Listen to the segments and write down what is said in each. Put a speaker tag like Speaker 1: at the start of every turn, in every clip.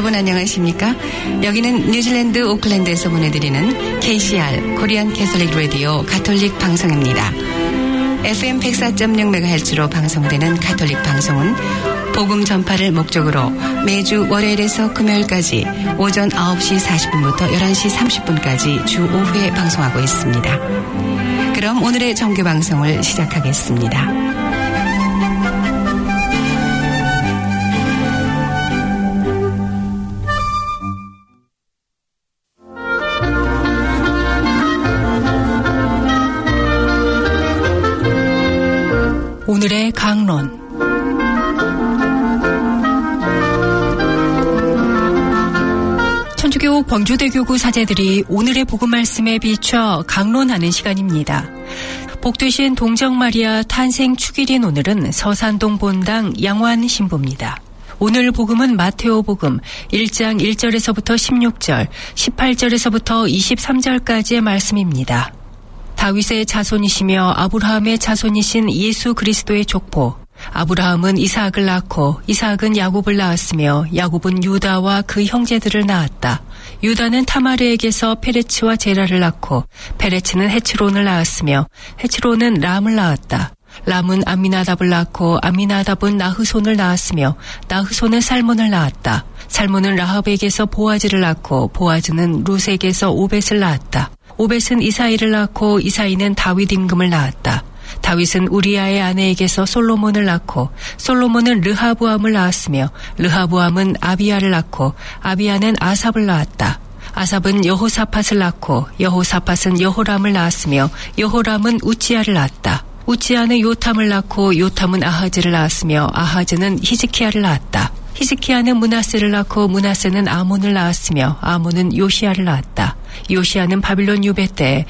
Speaker 1: 여러분 안녕하십니까? 여기는 뉴질랜드 오클랜드에서 보내드리는 KCR 코리안 캐톨릭 라디오 가톨릭 방송입니다. FM 104.6MHz로 방송되는 가톨릭 방송은 복음 전파를 목적으로 매주 월요일에서 금요일까지 오전 9시 40분부터 11시 30분까지 주 5회 방송하고 있습니다. 그럼 오늘의 정규 방송을 시작하겠습니다.
Speaker 2: 오늘의 강론. 천주교 광주대교구 사제들이 오늘의 복음 말씀에 비춰 강론하는 시간입니다. 복되신 동정마리아 탄생 축일인 오늘은 서산동 본당 양환 신부입니다. 오늘 복음은 마테오 복음 1장 1절에서부터 16절, 18절에서부터 23절까지의 말씀입니다. 다윗의 자손이시며 아브라함의 자손이신 예수 그리스도의 족보. 아브라함은 이삭을 낳고 이삭은 야곱을 낳았으며 야곱은 유다와 그 형제들을 낳았다. 유다는 타마르에게서 페레츠와 제라를 낳고 페레츠는 헤츠론을 낳았으며 헤츠론은 람을 낳았다. 람은 암미나답을 낳고 암미나답은 나흐손을 낳았으며 나흐손은 살몬을 낳았다. 살몬은 라합에게서 보아즈를 낳고 보아즈는 룻에게서 오벳을 낳았다. 오벳은 이사이를 낳고 이사이는 다윗 임금을 낳았다. 다윗은 우리아의 아내에게서 솔로몬을 낳고 솔로몬은 르하부암을 낳았으며 르하부암은 아비야를 낳고 아비야는 아삽을 낳았다. 아삽은 여호사밧을 낳고 여호사밧은 여호람을 낳았으며 여호람은 우찌야를 낳았다. 우찌야는 요탐을 낳고 요탐은 아하즈를 낳았으며 아하즈는 히즈키야를 낳았다. 히즈키야는 므낫세를 낳고 므낫세는 아몬을 낳았으며 아몬은 요시야를 낳았다. 요시야는 바빌론 유배 때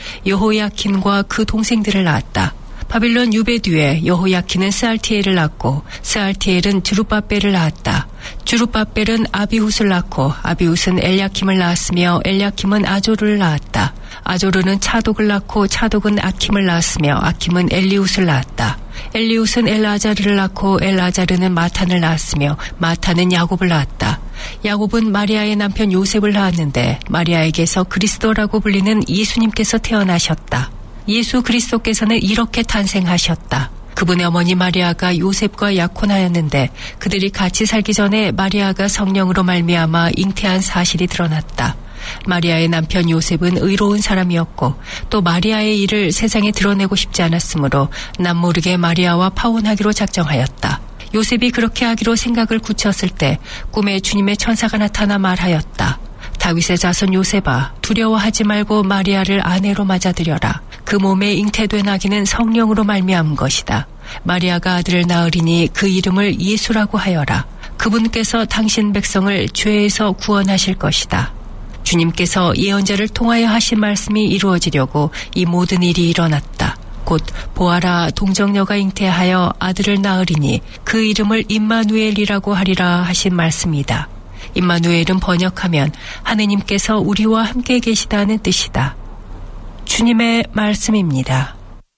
Speaker 2: 여호야킨과 그 동생들을 낳았다. 바빌론 유배 뒤에 여호야킨은 스알티엘을 낳고 스알티엘은 주룹바벨을 낳았다. 주룹바벨은 아비훗을 낳고 아비훗은 엘야킴을 낳았으며 엘야킴은 아조르를 낳았다. 아조르는 차독을 낳고 차독은 아킴을 낳았으며 아킴은 엘리훗을 낳았다. 엘리훗은 엘아자르를 낳고 엘아자르는 마탄을 낳았으며 마탄은 야곱을 낳았다. 야곱은 마리아의 남편 요셉을 낳았는데 마리아에게서 그리스도라고 불리는 예수님께서 태어나셨다. 예수 그리스도께서는 이렇게 탄생하셨다. 그분의 어머니 마리아가 요셉과 약혼하였는데 그들이 같이 살기 전에 마리아가 성령으로 말미암아 잉태한 사실이 드러났다. 마리아의 남편 요셉은 의로운 사람이었고 또 마리아의 일을 세상에 드러내고 싶지 않았으므로 남모르게 마리아와 파혼하기로 작정하였다. 요셉이 그렇게 하기로 생각을 굳혔을 때 꿈에 주님의 천사가 나타나 말하였다. 다윗의 자손 요셉아, 두려워하지 말고 마리아를 아내로 맞아들여라. 그 몸에 잉태된 아기는 성령으로 말미암은 것이다. 마리아가 아들을 낳으리니 그 이름을 예수라고 하여라. 그분께서 당신 백성을 죄에서 구원하실 것이다. 주님께서 예언자를 통하여 하신 말씀이 이루어지려고 이 모든 일이 일어났다. 곧 보아라, 동정녀가 잉태하여 아들을 낳으리니 그 이름을 임마누엘이라고 하리라 하신 말씀이다. 임마누엘은 번역하면 하느님께서 우리와 함께 계시다는 뜻이다. 주님의 말씀입니다.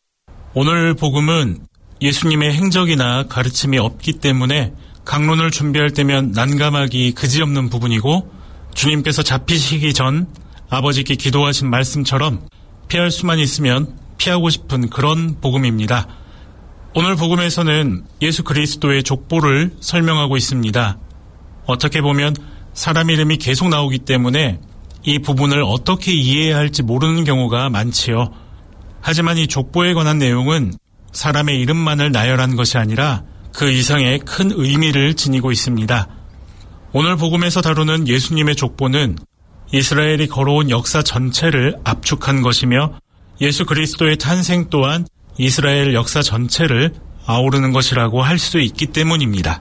Speaker 3: 오늘 복음은 예수님의 행적이나 가르침이 없기 때문에 강론을 준비할 때면 난감하기 그지없는 부분이고 주님께서 잡히시기 전 아버지께 기도하신 말씀처럼 피할 수만 있으면 피하고 싶은 그런 복음입니다. 오늘 복음에서는 예수 그리스도의 족보를 설명하고 있습니다. 어떻게 보면 사람 이름이 계속 나오기 때문에 이 부분을 어떻게 이해해야 할지 모르는 경우가 많지요. 하지만 이 족보에 관한 내용은 사람의 이름만을 나열한 것이 아니라 그 이상의 큰 의미를 지니고 있습니다. 오늘 복음에서 다루는 예수님의 족보는 이스라엘이 걸어온 역사 전체를 압축한 것이며 예수 그리스도의 탄생 또한 이스라엘 역사 전체를 아우르는 것이라고 할 수 있기 때문입니다.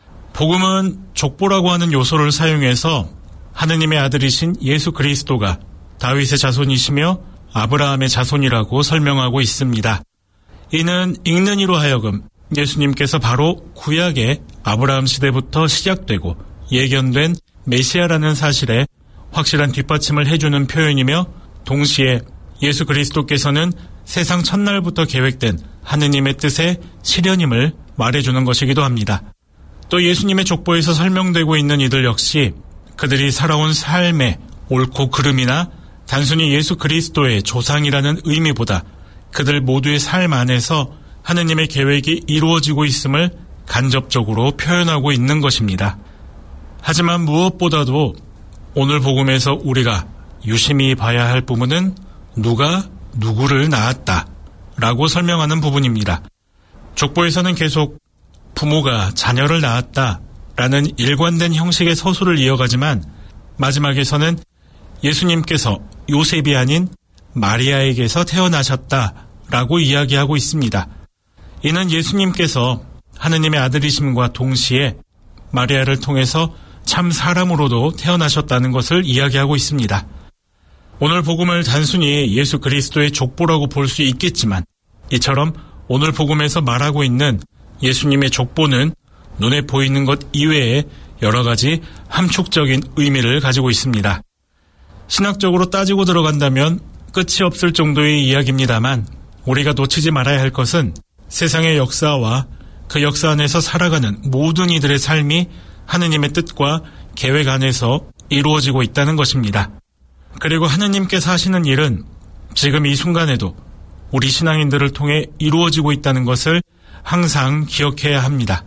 Speaker 3: 복음은 족보라고 하는 요소를 사용해서 하느님의 아들이신 예수 그리스도가 다윗의 자손이시며 아브라함의 자손이라고 설명하고 있습니다. 이는 읽는 이로 하여금 예수님께서 바로 구약의 아브라함 시대부터 시작되고 예견된 메시아라는 사실에 확실한 뒷받침을 해주는 표현이며 동시에 예수 그리스도께서는 세상 첫날부터 계획된 하느님의 뜻의 실현임을 말해주는 것이기도 합니다. 또 예수님의 족보에서 설명되고 있는 이들 역시 그들이 살아온 삶의 옳고 그름이나 단순히 예수 그리스도의 조상이라는 의미보다 그들 모두의 삶 안에서 하느님의 계획이 이루어지고 있음을 간접적으로 표현하고 있는 것입니다. 하지만 무엇보다도 오늘 복음에서 우리가 유심히 봐야 할 부분은 누가 누구를 낳았다 라고 설명하는 부분입니다. 족보에서는 계속 부모가 자녀를 낳았다 라는 일관된 형식의 서술을 이어가지만 마지막에서는 예수님께서 요셉이 아닌 마리아에게서 태어나셨다 라고 이야기하고 있습니다. 이는 예수님께서 하느님의 아들이심과 동시에 마리아를 통해서 참 사람으로도 태어나셨다는 것을 이야기하고 있습니다. 오늘 복음을 단순히 예수 그리스도의 족보라고 볼 수 있겠지만 이처럼 오늘 복음에서 말하고 있는 예수님의 족보는 눈에 보이는 것 이외에 여러 가지 함축적인 의미를 가지고 있습니다. 신학적으로 따지고 들어간다면 끝이 없을 정도의 이야기입니다만 우리가 놓치지 말아야 할 것은 세상의 역사와 그 역사 안에서 살아가는 모든 이들의 삶이 하느님의 뜻과 계획 안에서 이루어지고 있다는 것입니다. 그리고 하느님께서 하시는 일은 지금 이 순간에도 우리 신앙인들을 통해 이루어지고 있다는 것을 항상 기억해야 합니다.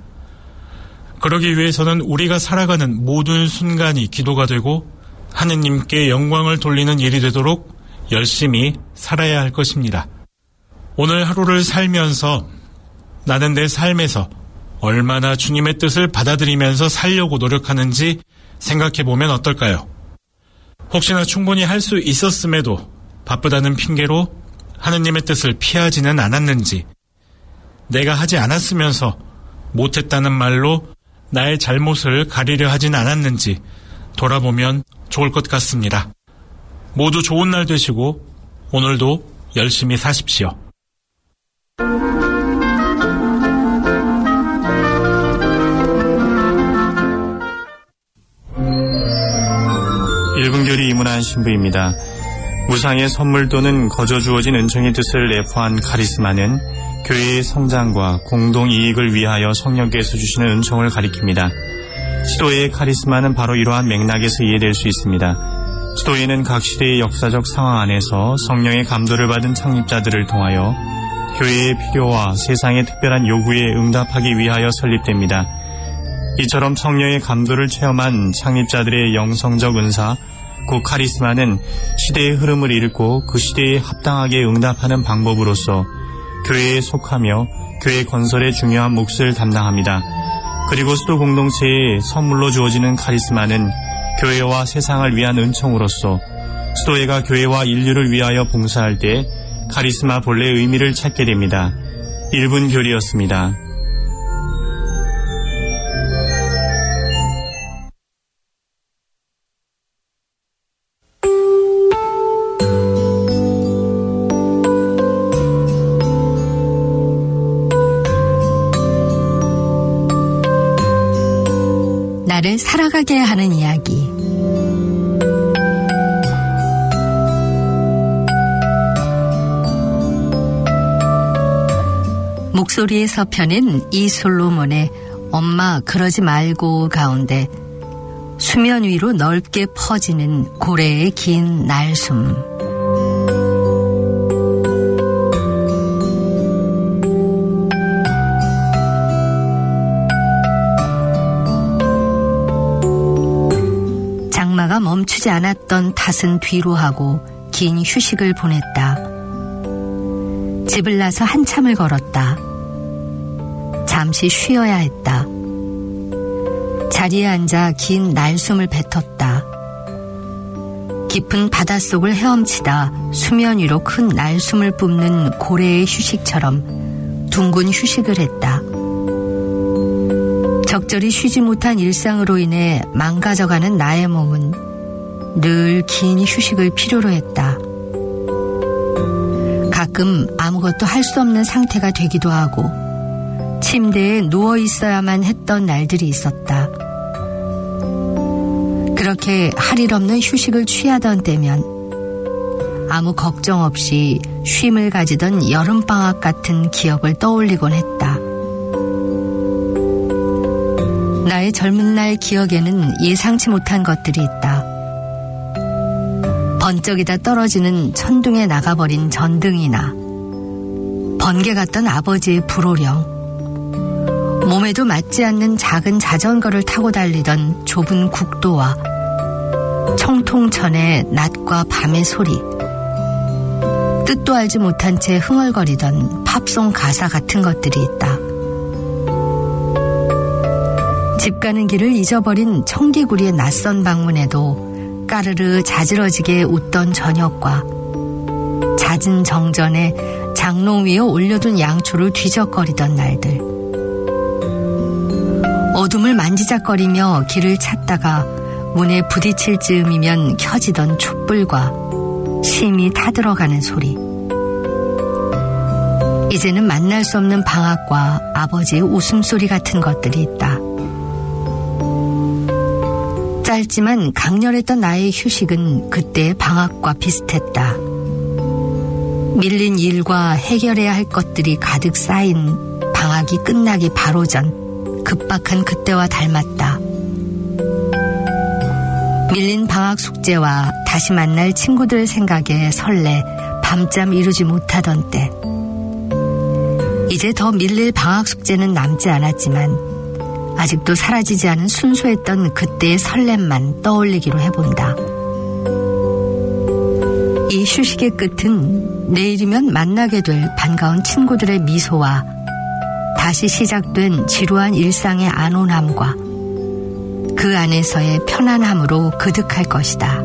Speaker 3: 그러기 위해서는 우리가 살아가는 모든 순간이 기도가 되고 하느님께 영광을 돌리는 일이 되도록 열심히 살아야 할 것입니다. 오늘 하루를 살면서 나는 내 삶에서 얼마나 주님의 뜻을 받아들이면서 살려고 노력하는지 생각해보면 어떨까요? 혹시나 충분히 할 수 있었음에도 바쁘다는 핑계로 하느님의 뜻을 피하지는 않았는지, 내가 하지 않았으면서 못했다는 말로 나의 잘못을 가리려 하진 않았는지 돌아보면 좋을 것 같습니다. 모두 좋은 날 되시고 오늘도 열심히 사십시오.
Speaker 4: 1분결이 이문한 신부입니다. 무상의 선물 또는 거저 주어진 은총의 뜻을 내포한 카리스마는 교회의 성장과 공동 이익을 위하여 성령께서 주시는 은총을 가리킵니다. 시도의 카리스마는 바로 이러한 맥락에서 이해될 수 있습니다. 시도에는 각 시대의 역사적 상황 안에서 성령의 감도를 받은 창립자들을 통하여 교회의 필요와 세상의 특별한 요구에 응답하기 위하여 설립됩니다. 이처럼 성령의 감도를 체험한 창립자들의 영성적 은사, 그 카리스마는 시대의 흐름을 읽고 그 시대에 합당하게 응답하는 방법으로서 교회에 속하며 교회 건설의 중요한 몫을 담당합니다. 그리고 수도 공동체에 선물로 주어지는 카리스마는 교회와 세상을 위한 은총으로서 수도회가 교회와 인류를 위하여 봉사할 때 카리스마 본래의 의미를 찾게 됩니다. 1분 교리였습니다.
Speaker 5: 나를 살아가게 하는 이야기. 목소리의 서편인 이 솔로몬의 엄마 그러지 말고 가운데 수면 위로 넓게 퍼지는 고래의 긴 날숨. 장마가 멈추지 않았던 탓은 뒤로 하고 긴 휴식을 보냈다. 집을 나서 한참을 걸었다. 잠시 쉬어야 했다. 자리에 앉아 긴 날숨을 뱉었다. 깊은 바닷속을 헤엄치다 수면 위로 큰 날숨을 뿜는 고래의 휴식처럼 둥근 휴식을 했다. 적절히 쉬지 못한 일상으로 인해 망가져가는 나의 몸은 늘 긴 휴식을 필요로 했다. 가끔 아무것도 할 수 없는 상태가 되기도 하고 침대에 누워 있어야만 했던 날들이 있었다. 그렇게 할 일 없는 휴식을 취하던 때면 아무 걱정 없이 쉼을 가지던 여름방학 같은 기억을 떠올리곤 했다. 나의 젊은 날 기억에는 예상치 못한 것들이 있다. 번쩍이다 떨어지는 천둥에 나가버린 전등이나 번개 같던 아버지의 불호령, 몸에도 맞지 않는 작은 자전거를 타고 달리던 좁은 국도와 청통천의 낮과 밤의 소리, 뜻도 알지 못한 채 흥얼거리던 팝송 가사 같은 것들이 있다. 집 가는 길을 잊어버린 청개구리의 낯선 방문에도 까르르 자지러지게 웃던 저녁과 잦은 정전에 장롱 위에 올려둔 양초를 뒤적거리던 날들, 어둠을 만지작거리며 길을 찾다가 문에 부딪힐 즈음이면 켜지던 촛불과 심이 타들어가는 소리, 이제는 만날 수 없는 방학과 아버지의 웃음소리 같은 것들이 있다. 짧지만 강렬했던 나의 휴식은 그때의 방학과 비슷했다. 밀린 일과 해결해야 할 것들이 가득 쌓인 방학이 끝나기 바로 전 급박한 그때와 닮았다. 밀린 방학 숙제와 다시 만날 친구들 생각에 설레 밤잠 이루지 못하던 때, 이제 더 밀릴 방학 숙제는 남지 않았지만 아직도 사라지지 않은 순수했던 그때의 설렘만 떠올리기로 해본다. 이 휴식의 끝은 내일이면 만나게 될 반가운 친구들의 미소와 다시 시작된 지루한 일상의 안온함과 그 안에서의 편안함으로 그득할 것이다.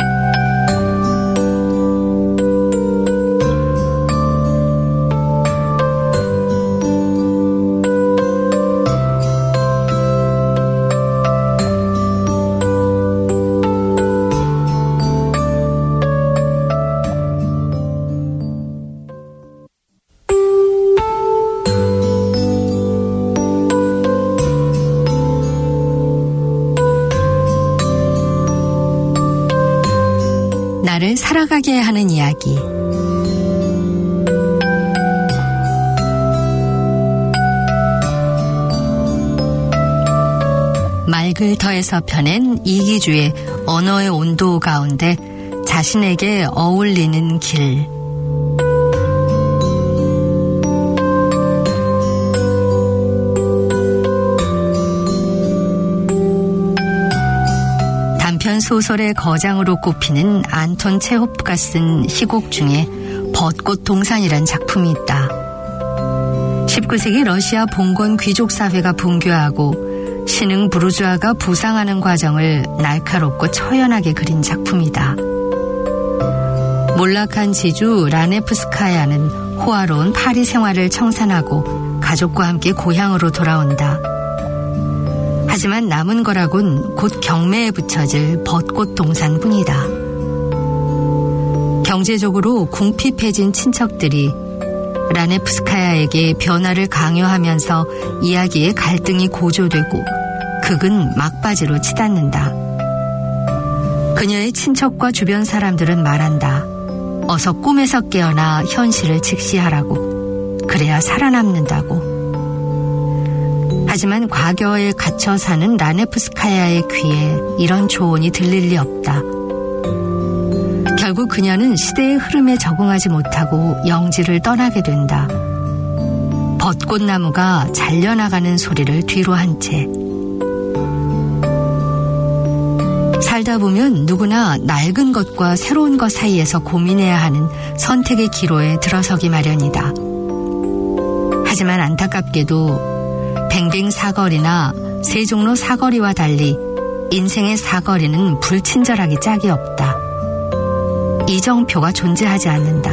Speaker 5: 나를 살아가게 하는 이야기. 말글터에서 펴낸 이기주의 언어의 온도 가운데 자신에게 어울리는 길. 소설의 거장으로 꼽히는 안톤 체호프가 쓴 희곡 중에 벚꽃 동산이란 작품이 있다. 19세기 러시아 봉건 귀족 사회가 붕괴하고 신흥 부르주아가 부상하는 과정을 날카롭고 처연하게 그린 작품이다. 몰락한 지주 라네프스카야는 호화로운 파리 생활을 청산하고 가족과 함께 고향으로 돌아온다. 하지만 남은 거라곤 곧 경매에 붙여질 벚꽃 동산뿐이다. 경제적으로 궁핍해진 친척들이 라네프스카야에게 변화를 강요하면서 이야기의 갈등이 고조되고 극은 막바지로 치닫는다. 그녀의 친척과 주변 사람들은 말한다. 어서 꿈에서 깨어나 현실을 직시하라고. 그래야 살아남는다고. 하지만 과거에 갇혀 사는 라네프스카야의 귀에 이런 조언이 들릴 리 없다. 결국 그녀는 시대의 흐름에 적응하지 못하고 영지를 떠나게 된다. 벚꽃나무가 잘려나가는 소리를 뒤로 한 채. 살다 보면 누구나 낡은 것과 새로운 것 사이에서 고민해야 하는 선택의 기로에 들어서기 마련이다. 하지만 안타깝게도 뱅뱅 사거리나 세종로 사거리와 달리 인생의 사거리는 불친절하기 짝이 없다. 이정표가 존재하지 않는다.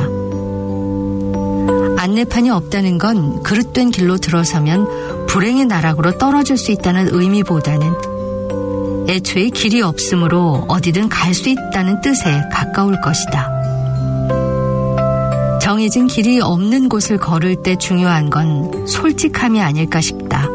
Speaker 5: 안내판이 없다는 건 그릇된 길로 들어서면 불행의 나락으로 떨어질 수 있다는 의미보다는 애초에 길이 없으므로 어디든 갈 수 있다는 뜻에 가까울 것이다. 정해진 길이 없는 곳을 걸을 때 중요한 건 솔직함이 아닐까 싶다.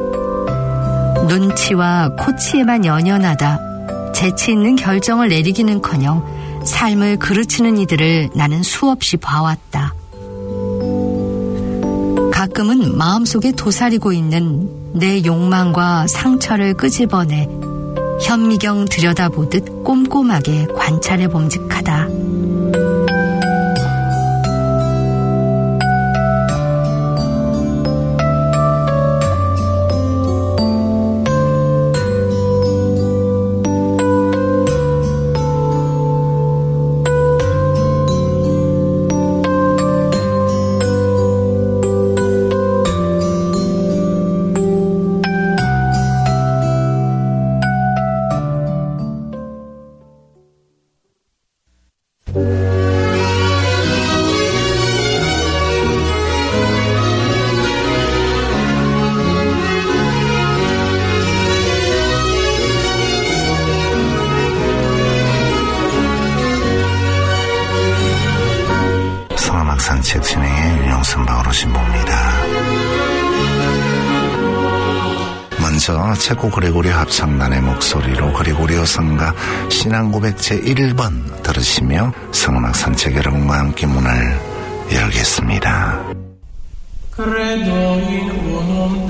Speaker 5: 눈치와 코치에만 연연하다 재치 있는 결정을 내리기는커녕 삶을 그르치는 이들을 나는 수없이 봐왔다. 가끔은 마음속에 도사리고 있는 내 욕망과 상처를 끄집어내 현미경 들여다보듯 꼼꼼하게 관찰해 봄직하다.
Speaker 6: 산책 진행의 윤영선 바오로 신부입니다. 먼저 체코 그레고리 합창단의 목소리로 그레고리오 성가 신앙고백 제1번 들으시며 성음악 산책 여러분과 함께 문을 열겠습니다.
Speaker 7: Credo in unum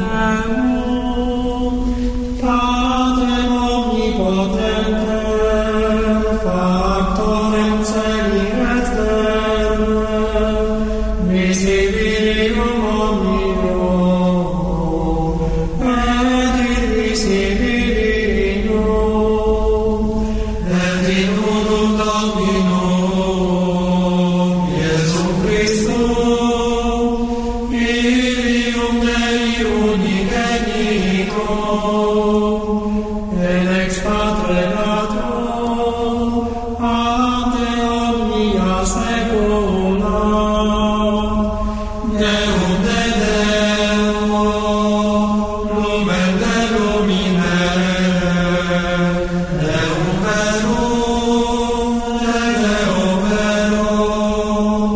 Speaker 7: Deum, Patrem omnipotentem, Factorem celi et terrae, visibilium omnium, et invisibilium, et in unum Dominum, Iesum Christum, Filium Dei unigenitum, et ex Patre nato, ante omnia saecula, Deum de Deo, lumen de lumine, Deum verum, de Deo verum,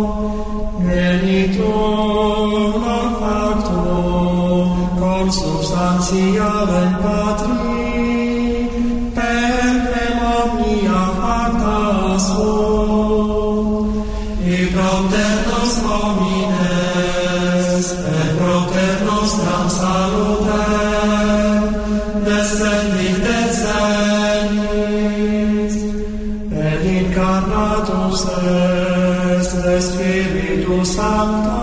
Speaker 7: Genitum non factum, consubstantialem Patri, per omnia facta sum, et propter nos homines, et propter nostram salutem, descendit et celis, et incarnatus est de Spiritus Sancto,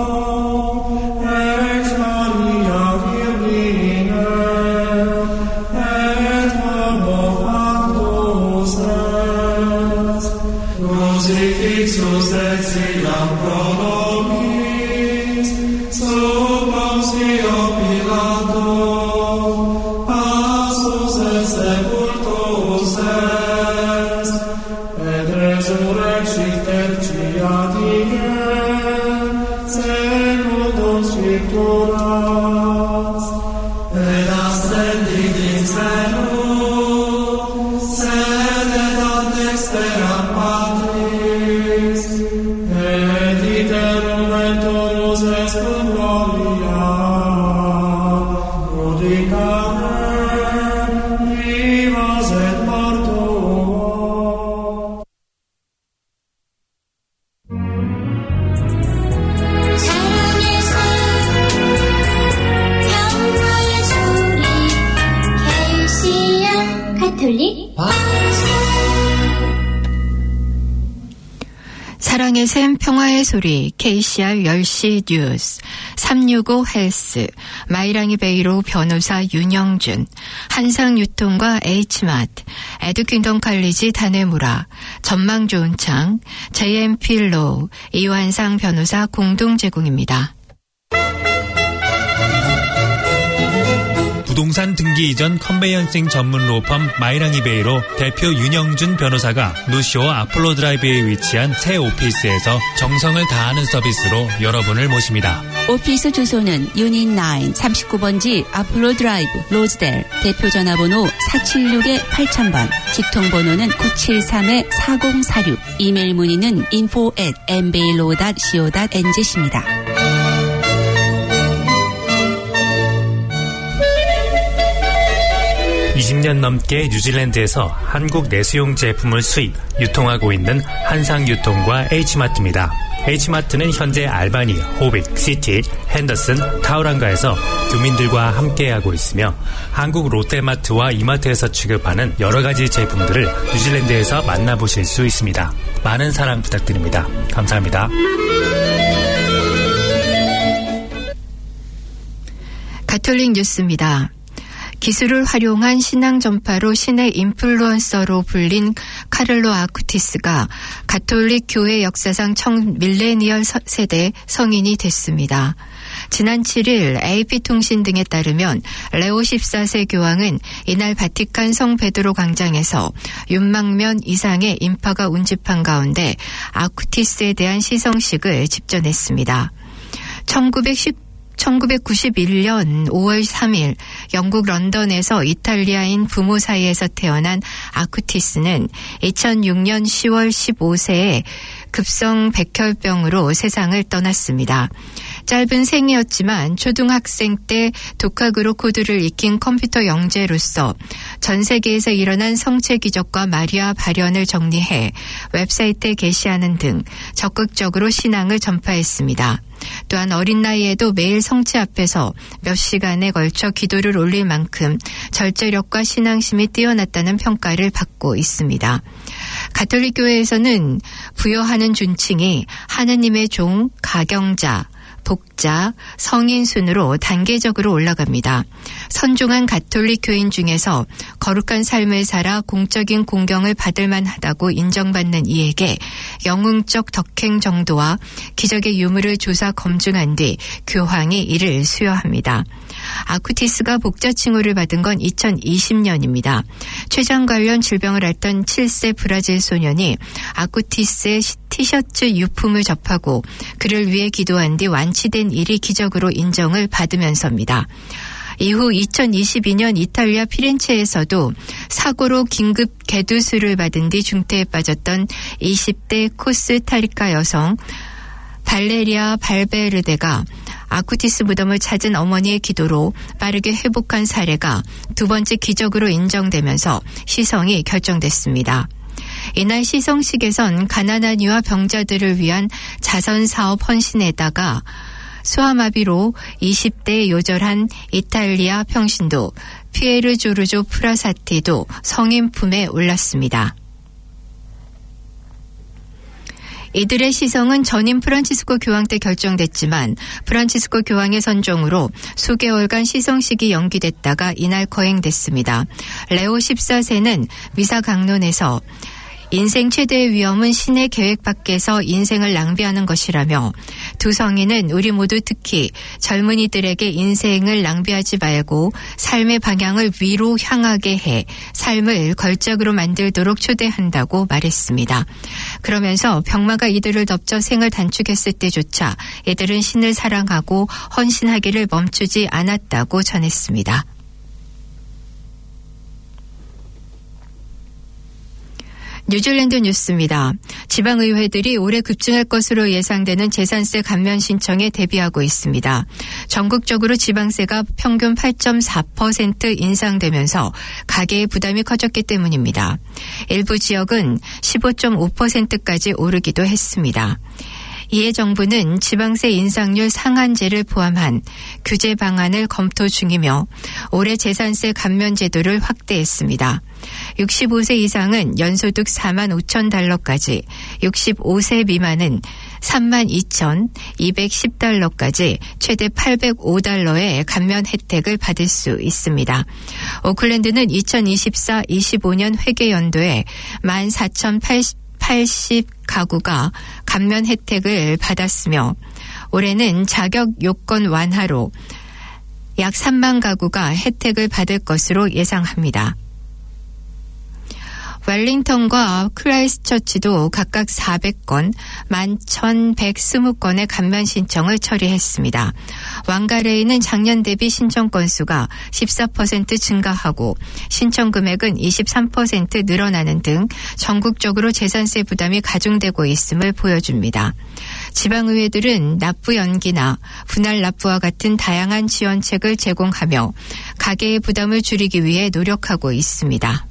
Speaker 7: ex Maria Virgine, et homo factus est, crucifixus exilam pro nobis, sub Pontio Pilato, passus et sepultus est, et resurrexit tertia die, secundum Scripturas, et ascendit in caelum, sedet ad dexteram Patris, et iterum venturus est cum gloria, judicare vivos et mortuos.
Speaker 8: 가톨릭
Speaker 2: 사랑의 샘 평화의 소리 KCR 10시 뉴스 365 헬스 마이랑이 베이로 변호사 윤영준 한상유통과 H마트 에듀킹덤 칼리지 다네무라 전망 좋은 창 JM필로 이완상 변호사 공동 제공입니다.
Speaker 9: 부동산 등기 이전 컨베이언싱 전문 로펌 마이랑이베이로 대표 윤영준 변호사가 노쇼 아폴로 드라이브에 위치한 새 오피스에서 정성을 다하는 서비스로 여러분을 모십니다.
Speaker 10: 오피스 주소는 유닛 9 39번지 아폴로 드라이브 로즈델 대표 전화번호 476-8000번 직통번호는 973-4046 이메일 문의는 info@mbailo.co.nz입니다.
Speaker 9: 20년 넘게 뉴질랜드에서 한국 내수용 제품을 수입, 유통하고 있는 한상유통과 H마트입니다. H마트는 현재 알바니, 호빅, 시티, 핸더슨, 타우랑가에서 교민들과 함께하고 있으며 한국 롯데마트와 이마트에서 취급하는 여러 가지 제품들을 뉴질랜드에서 만나보실 수 있습니다. 많은 사랑 부탁드립니다. 감사합니다.
Speaker 8: 가톨릭 뉴스입니다. 기술을 활용한 신앙 전파로 신의 인플루언서로 불린 카를로 아쿠티스가 가톨릭 교회 역사상 첫 밀레니얼 세대 성인이 됐습니다. 지난 7일 AP통신 등에 따르면 레오 14세 교황은 이날 바티칸 성 베드로 광장에서 6만 이상의 인파가 운집한 가운데 아쿠티스에 대한 시성식을 집전했습니다. 1991년 5월 3일 영국 런던에서 이탈리아인 부모 사이에서 태어난 아쿠티스는 2006년 10월 15세에 급성 백혈병으로 세상을 떠났습니다. 짧은 생이었지만 초등학생 때 독학으로 코드를 익힌 컴퓨터 영재로서 전 세계에서 일어난 성체 기적과 마리아 발현을 정리해 웹사이트에 게시하는 등 적극적으로 신앙을 전파했습니다. 또한 어린 나이에도 매일 성체 앞에서 몇 시간에 걸쳐 기도를 올릴 만큼 절제력과 신앙심이 뛰어났다는 평가를 받고 있습니다. 가톨릭 교회에서는 부여하는 존칭이 하느님의 종, 가경자, 복자, 성인 순으로 단계적으로 올라갑니다. 선종한 가톨릭 교인 중에서 거룩한 삶을 살아 공적인 공경을 받을 만하다고 인정받는 이에게 영웅적 덕행 정도와 기적의 유무를 조사 검증한 뒤 교황이 이를 수여합니다. 아쿠티스가 복자 칭호를 받은 건 2020년입니다. 췌장 관련 질병을 앓던 7세 브라질 소년이 아쿠티스의 티셔츠 유품을 접하고 그를 위해 기도한 뒤 완치된 일이 기적으로 인정을 받으면서입니다. 이후 2022년 이탈리아 피렌체에서도 사고로 긴급 개두술을 받은 뒤 중태에 빠졌던 20대 코스타리카 여성 발레리아 발베르데가 아쿠티스 무덤을 찾은 어머니의 기도로 빠르게 회복한 사례가 두 번째 기적으로 인정되면서 시성이 결정됐습니다. 이날 시성식에선 가난한 이와 병자들을 위한 자선사업 헌신에다가 소아마비로 20대에 요절한 이탈리아 평신도 피에르 조르조 프라사티도 성인 품에 올랐습니다. 이들의 시성은 전임 프란치스코 교황 때 결정됐지만 프란치스코 교황의 선종으로 수개월간 시성식이 연기됐다가 이날 거행됐습니다. 레오 14세는 미사 강론에서 인생 최대의 위험은 신의 계획 밖에서 인생을 낭비하는 것이라며 두 성인은 우리 모두 특히 젊은이들에게 인생을 낭비하지 말고 삶의 방향을 위로 향하게 해 삶을 걸작으로 만들도록 초대한다고 말했습니다. 그러면서 병마가 이들을 덮쳐 생을 단축했을 때조차 이들은 신을 사랑하고 헌신하기를 멈추지 않았다고 전했습니다. 뉴질랜드 뉴스입니다. 지방의회들이 올해 급증할 것으로 예상되는 재산세 감면 신청에 대비하고 있습니다. 전국적으로 지방세가 평균 8.4% 인상되면서 가계의 부담이 커졌기 때문입니다. 일부 지역은 15.5%까지 오르기도 했습니다. 이에 정부는 지방세 인상률 상한제를 포함한 규제 방안을 검토 중이며 올해 재산세 감면 제도를 확대했습니다. 65세 이상은 연소득 4만 5천 달러까지, 65세 미만은 3만 2,210달러까지 최대 805달러의 감면 혜택을 받을 수 있습니다. 오클랜드는 2024-25년 회계연도에 14,080 가구가 감면 혜택을 받았으며 올해는 자격 요건 완화로 약 3만 가구가 혜택을 받을 것으로 예상합니다. 웰링턴과 크라이스트처치도 각각 400건, 11,120건의 감면 신청을 처리했습니다. 왕가레이는 작년 대비 신청 건수가 14% 증가하고 신청 금액은 23% 늘어나는 등 전국적으로 재산세 부담이 가중되고 있음을 보여줍니다. 지방의회들은 납부 연기나 분할 납부와 같은 다양한 지원책을 제공하며 가계의 부담을 줄이기 위해 노력하고 있습니다.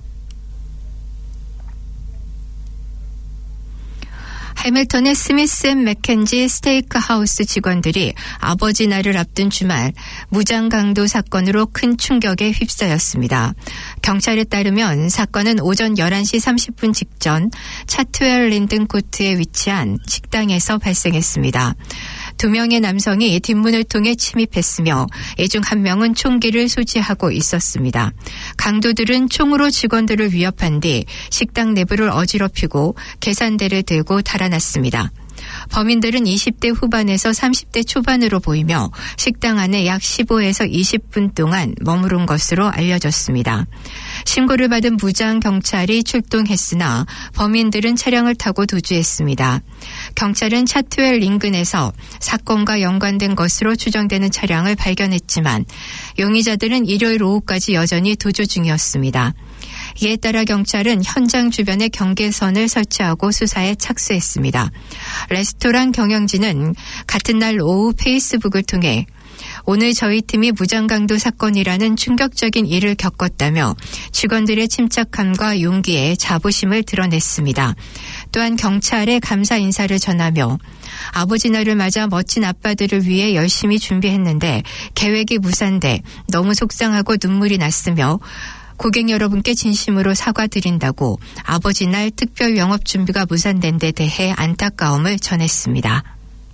Speaker 8: 해밀턴의 스미스 앤 맥켄지 스테이크하우스 직원들이 아버지 날을 앞둔 주말 무장 강도 사건으로 큰 충격에 휩싸였습니다. 경찰에 따르면 사건은 오전 11시 30분 직전 차트웰 린든 코트에 위치한 식당에서 발생했습니다. 2명의 남성이 뒷문을 통해 침입했으며 이 중 1명은 총기를 소지하고 있었습니다. 강도들은 총으로 직원들을 위협한 뒤 식당 내부를 어지럽히고 계산대를 들고 달아났습니다. 범인들은 20대 후반에서 30대 초반으로 보이며 식당 안에 약 15에서 20분 동안 머무른 것으로 알려졌습니다. 신고를 받은 무장 경찰이 출동했으나 범인들은 차량을 타고 도주했습니다. 경찰은 차트웰 인근에서 사건과 연관된 것으로 추정되는 차량을 발견했지만 용의자들은 일요일 오후까지 여전히 도주 중이었습니다. 이에 따라 경찰은 현장 주변에 경계선을 설치하고 수사에 착수했습니다. 레스토랑 경영진은 같은 날 오후 페이스북을 통해 오늘 저희 팀이 무장강도 사건이라는 충격적인 일을 겪었다며 직원들의 침착함과 용기에 자부심을 드러냈습니다. 또한 경찰에 감사 인사를 전하며 아버지 날을 맞아 멋진 아빠들을 위해 열심히 준비했는데 계획이 무산돼 너무 속상하고 눈물이 났으며 고객 여러분께 진심으로 사과드린다고 아버지 날 특별 영업 준비가 무산된 데 대해 안타까움을 전했습니다.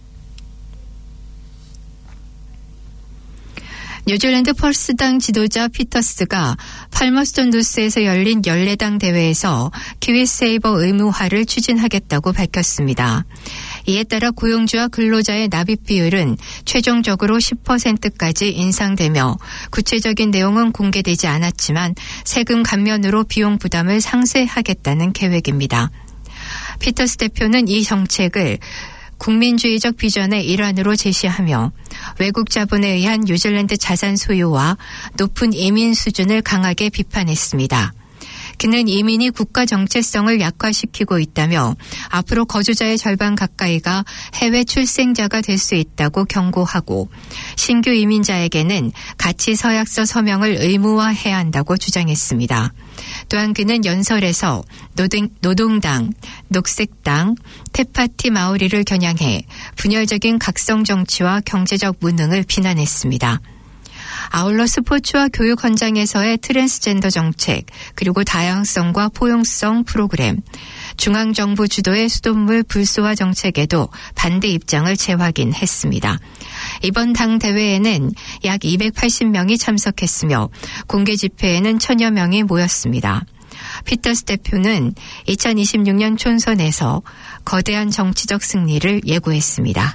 Speaker 8: 뉴질랜드 펄스당 지도자 피터스가 팔머스톤 노스에서 열린 14당 대회에서 키위세이버 의무화를 추진하겠다고 밝혔습니다. 이에 따라 고용주와 근로자의 납입 비율은 최종적으로 10%까지 인상되며 구체적인 내용은 공개되지 않았지만 세금 감면으로 비용 부담을 상쇄하겠다는 계획입니다. 피터스 대표는 이 정책을 국민주의적 비전의 일환으로 제시하며 외국 자본에 의한 뉴질랜드 자산 소유와 높은 이민 수준을 강하게 비판했습니다. 그는 이민이 국가 정체성을 약화시키고 있다며 앞으로 거주자의 절반 가까이가 해외 출생자가 될 수 있다고 경고하고 신규 이민자에게는 가치 서약서 서명을 의무화해야 한다고 주장했습니다. 또한 그는 연설에서 노동당, 녹색당, 테파티 마오리를 겨냥해 분열적인 각성 정치와 경제적 무능을 비난했습니다. 아울러 스포츠와 교육 현장에서의 트랜스젠더 정책, 그리고 다양성과 포용성 프로그램, 중앙정부 주도의 수돗물 불소화 정책에도 반대 입장을 재확인했습니다. 이번 당 대회에는 약 280명이 참석했으며 공개 집회에는 1000여 명이 모였습니다. 피터스 대표는 2026년 촌선에서 거대한 정치적 승리를 예고했습니다.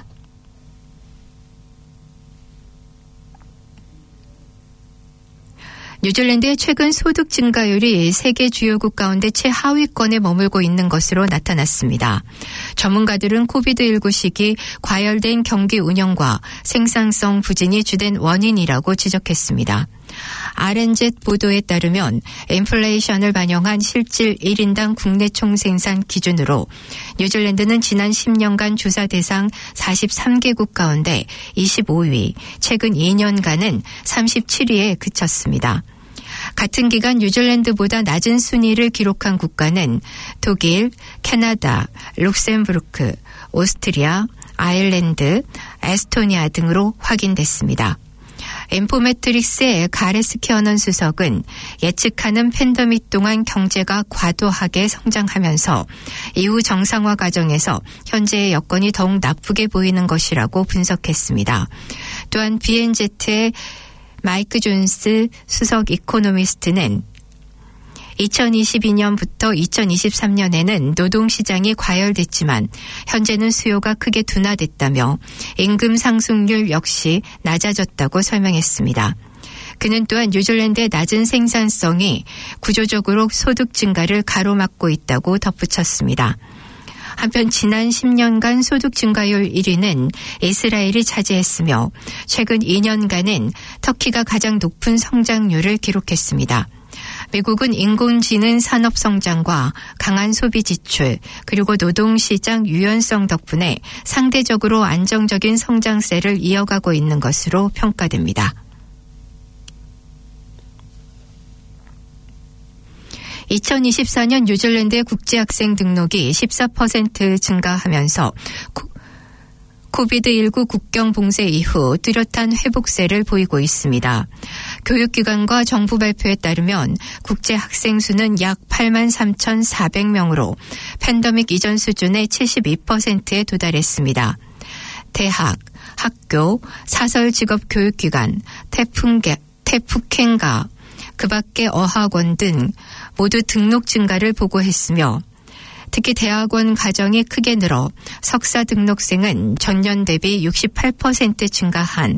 Speaker 8: 뉴질랜드의 최근 소득 증가율이 세계 주요국 가운데 최하위권에 머물고 있는 것으로 나타났습니다. 전문가들은 코비드19 시기 과열된 경기 운영과 생산성 부진이 주된 원인이라고 지적했습니다. RNZ 보도에 따르면 인플레이션을 반영한 실질 1인당 국내 총생산 기준으로 뉴질랜드는 지난 10년간 조사 대상 43개국 가운데 25위, 최근 2년간은 37위에 그쳤습니다. 같은 기간 뉴질랜드보다 낮은 순위를 기록한 국가는 독일, 캐나다, 룩셈부르크, 오스트리아, 아일랜드, 에스토니아 등으로 확인됐습니다. 인포매트릭스의 가레스 키어넌 수석은 예측하는 팬데믹 동안 경제가 과도하게 성장하면서 이후 정상화 과정에서 현재의 여건이 더욱 나쁘게 보이는 것이라고 분석했습니다. 또한 BNZ의 마이크 존스 수석 이코노미스트는 2022년부터 2023년에는 노동시장이 과열됐지만 현재는 수요가 크게 둔화됐다며 임금 상승률 역시 낮아졌다고 설명했습니다. 그는 또한 뉴질랜드의 낮은 생산성이 구조적으로 소득 증가를 가로막고 있다고 덧붙였습니다. 한편 지난 10년간 소득 증가율 1위는 이스라엘이 차지했으며 최근 2년간은 터키가 가장 높은 성장률을 기록했습니다. 미국은 인공지능 산업 성장과 강한 소비 지출 그리고 노동시장 유연성 덕분에 상대적으로 안정적인 성장세를 이어가고 있는 것으로 평가됩니다. 2024년 뉴질랜드의 국제학생 등록이 14% 증가하면서 코비드19 국경 봉쇄 이후 뚜렷한 회복세를 보이고 있습니다. 교육기관과 정부 발표에 따르면 국제 학생 수는 약 83,400명으로 팬데믹 이전 수준의 72%에 도달했습니다. 대학, 학교, 사설 직업 교육기관, 태풍캔가, 그 밖의 어학원 등 모두 등록 증가를 보고했으며 특히 대학원 가정이 크게 늘어 석사 등록생은 전년 대비 68% 증가한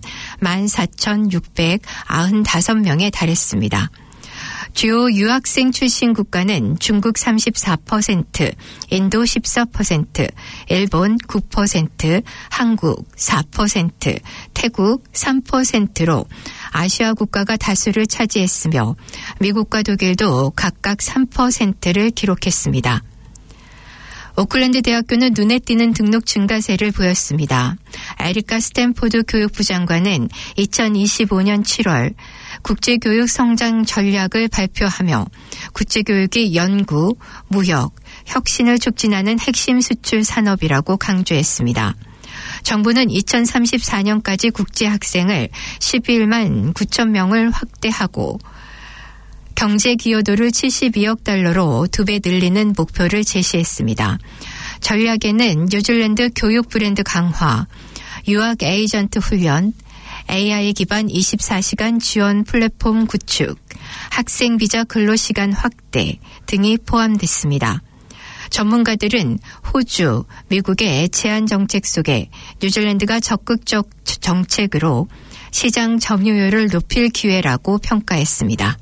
Speaker 8: 14,695명에 달했습니다. 주요 유학생 출신 국가는 중국 34%, 인도 14%, 일본 9%, 한국 4%, 태국 3%로 아시아 국가가 다수를 차지했으며 미국과 독일도 각각 3%를 기록했습니다. 오클랜드 대학교는 눈에 띄는 등록 증가세를 보였습니다. 에리카 스탠포드 교육부 장관은 2025년 7월 국제교육 성장 전략을 발표하며 국제교육이 연구, 무역, 혁신을 촉진하는 핵심 수출 산업이라고 강조했습니다. 정부는 2034년까지 국제학생을 11만 9천 명을 확대하고 경제 기여도를 72억 달러로 2배 늘리는 목표를 제시했습니다. 전략에는 뉴질랜드 교육 브랜드 강화, 유학 에이전트 훈련, AI 기반 24시간 지원 플랫폼 구축, 학생 비자 근로시간 확대 등이 포함됐습니다. 전문가들은 호주, 미국의 제한 정책 속에 뉴질랜드가 적극적 정책으로 시장 점유율을 높일 기회라고 평가했습니다.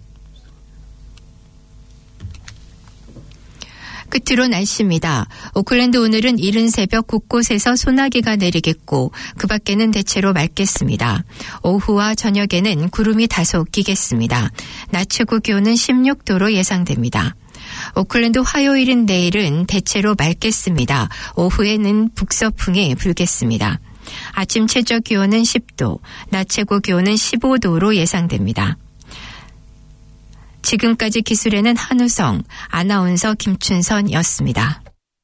Speaker 8: 끝으로 날씨입니다. 오클랜드 오늘은 이른 새벽 곳곳에서 소나기가 내리겠고 그 밖에는 대체로 맑겠습니다. 오후와 저녁에는 구름이 다소 끼겠습니다. 낮 최고 기온은 16도로 예상됩니다. 오클랜드 화요일인 내일은 대체로 맑겠습니다. 오후에는 북서풍이 불겠습니다. 아침 최저 기온은 10도, 낮 최고 기온은 15도로 예상됩니다. 지금까지 기술에는 한우성, 아나운서 김춘선이었습니다.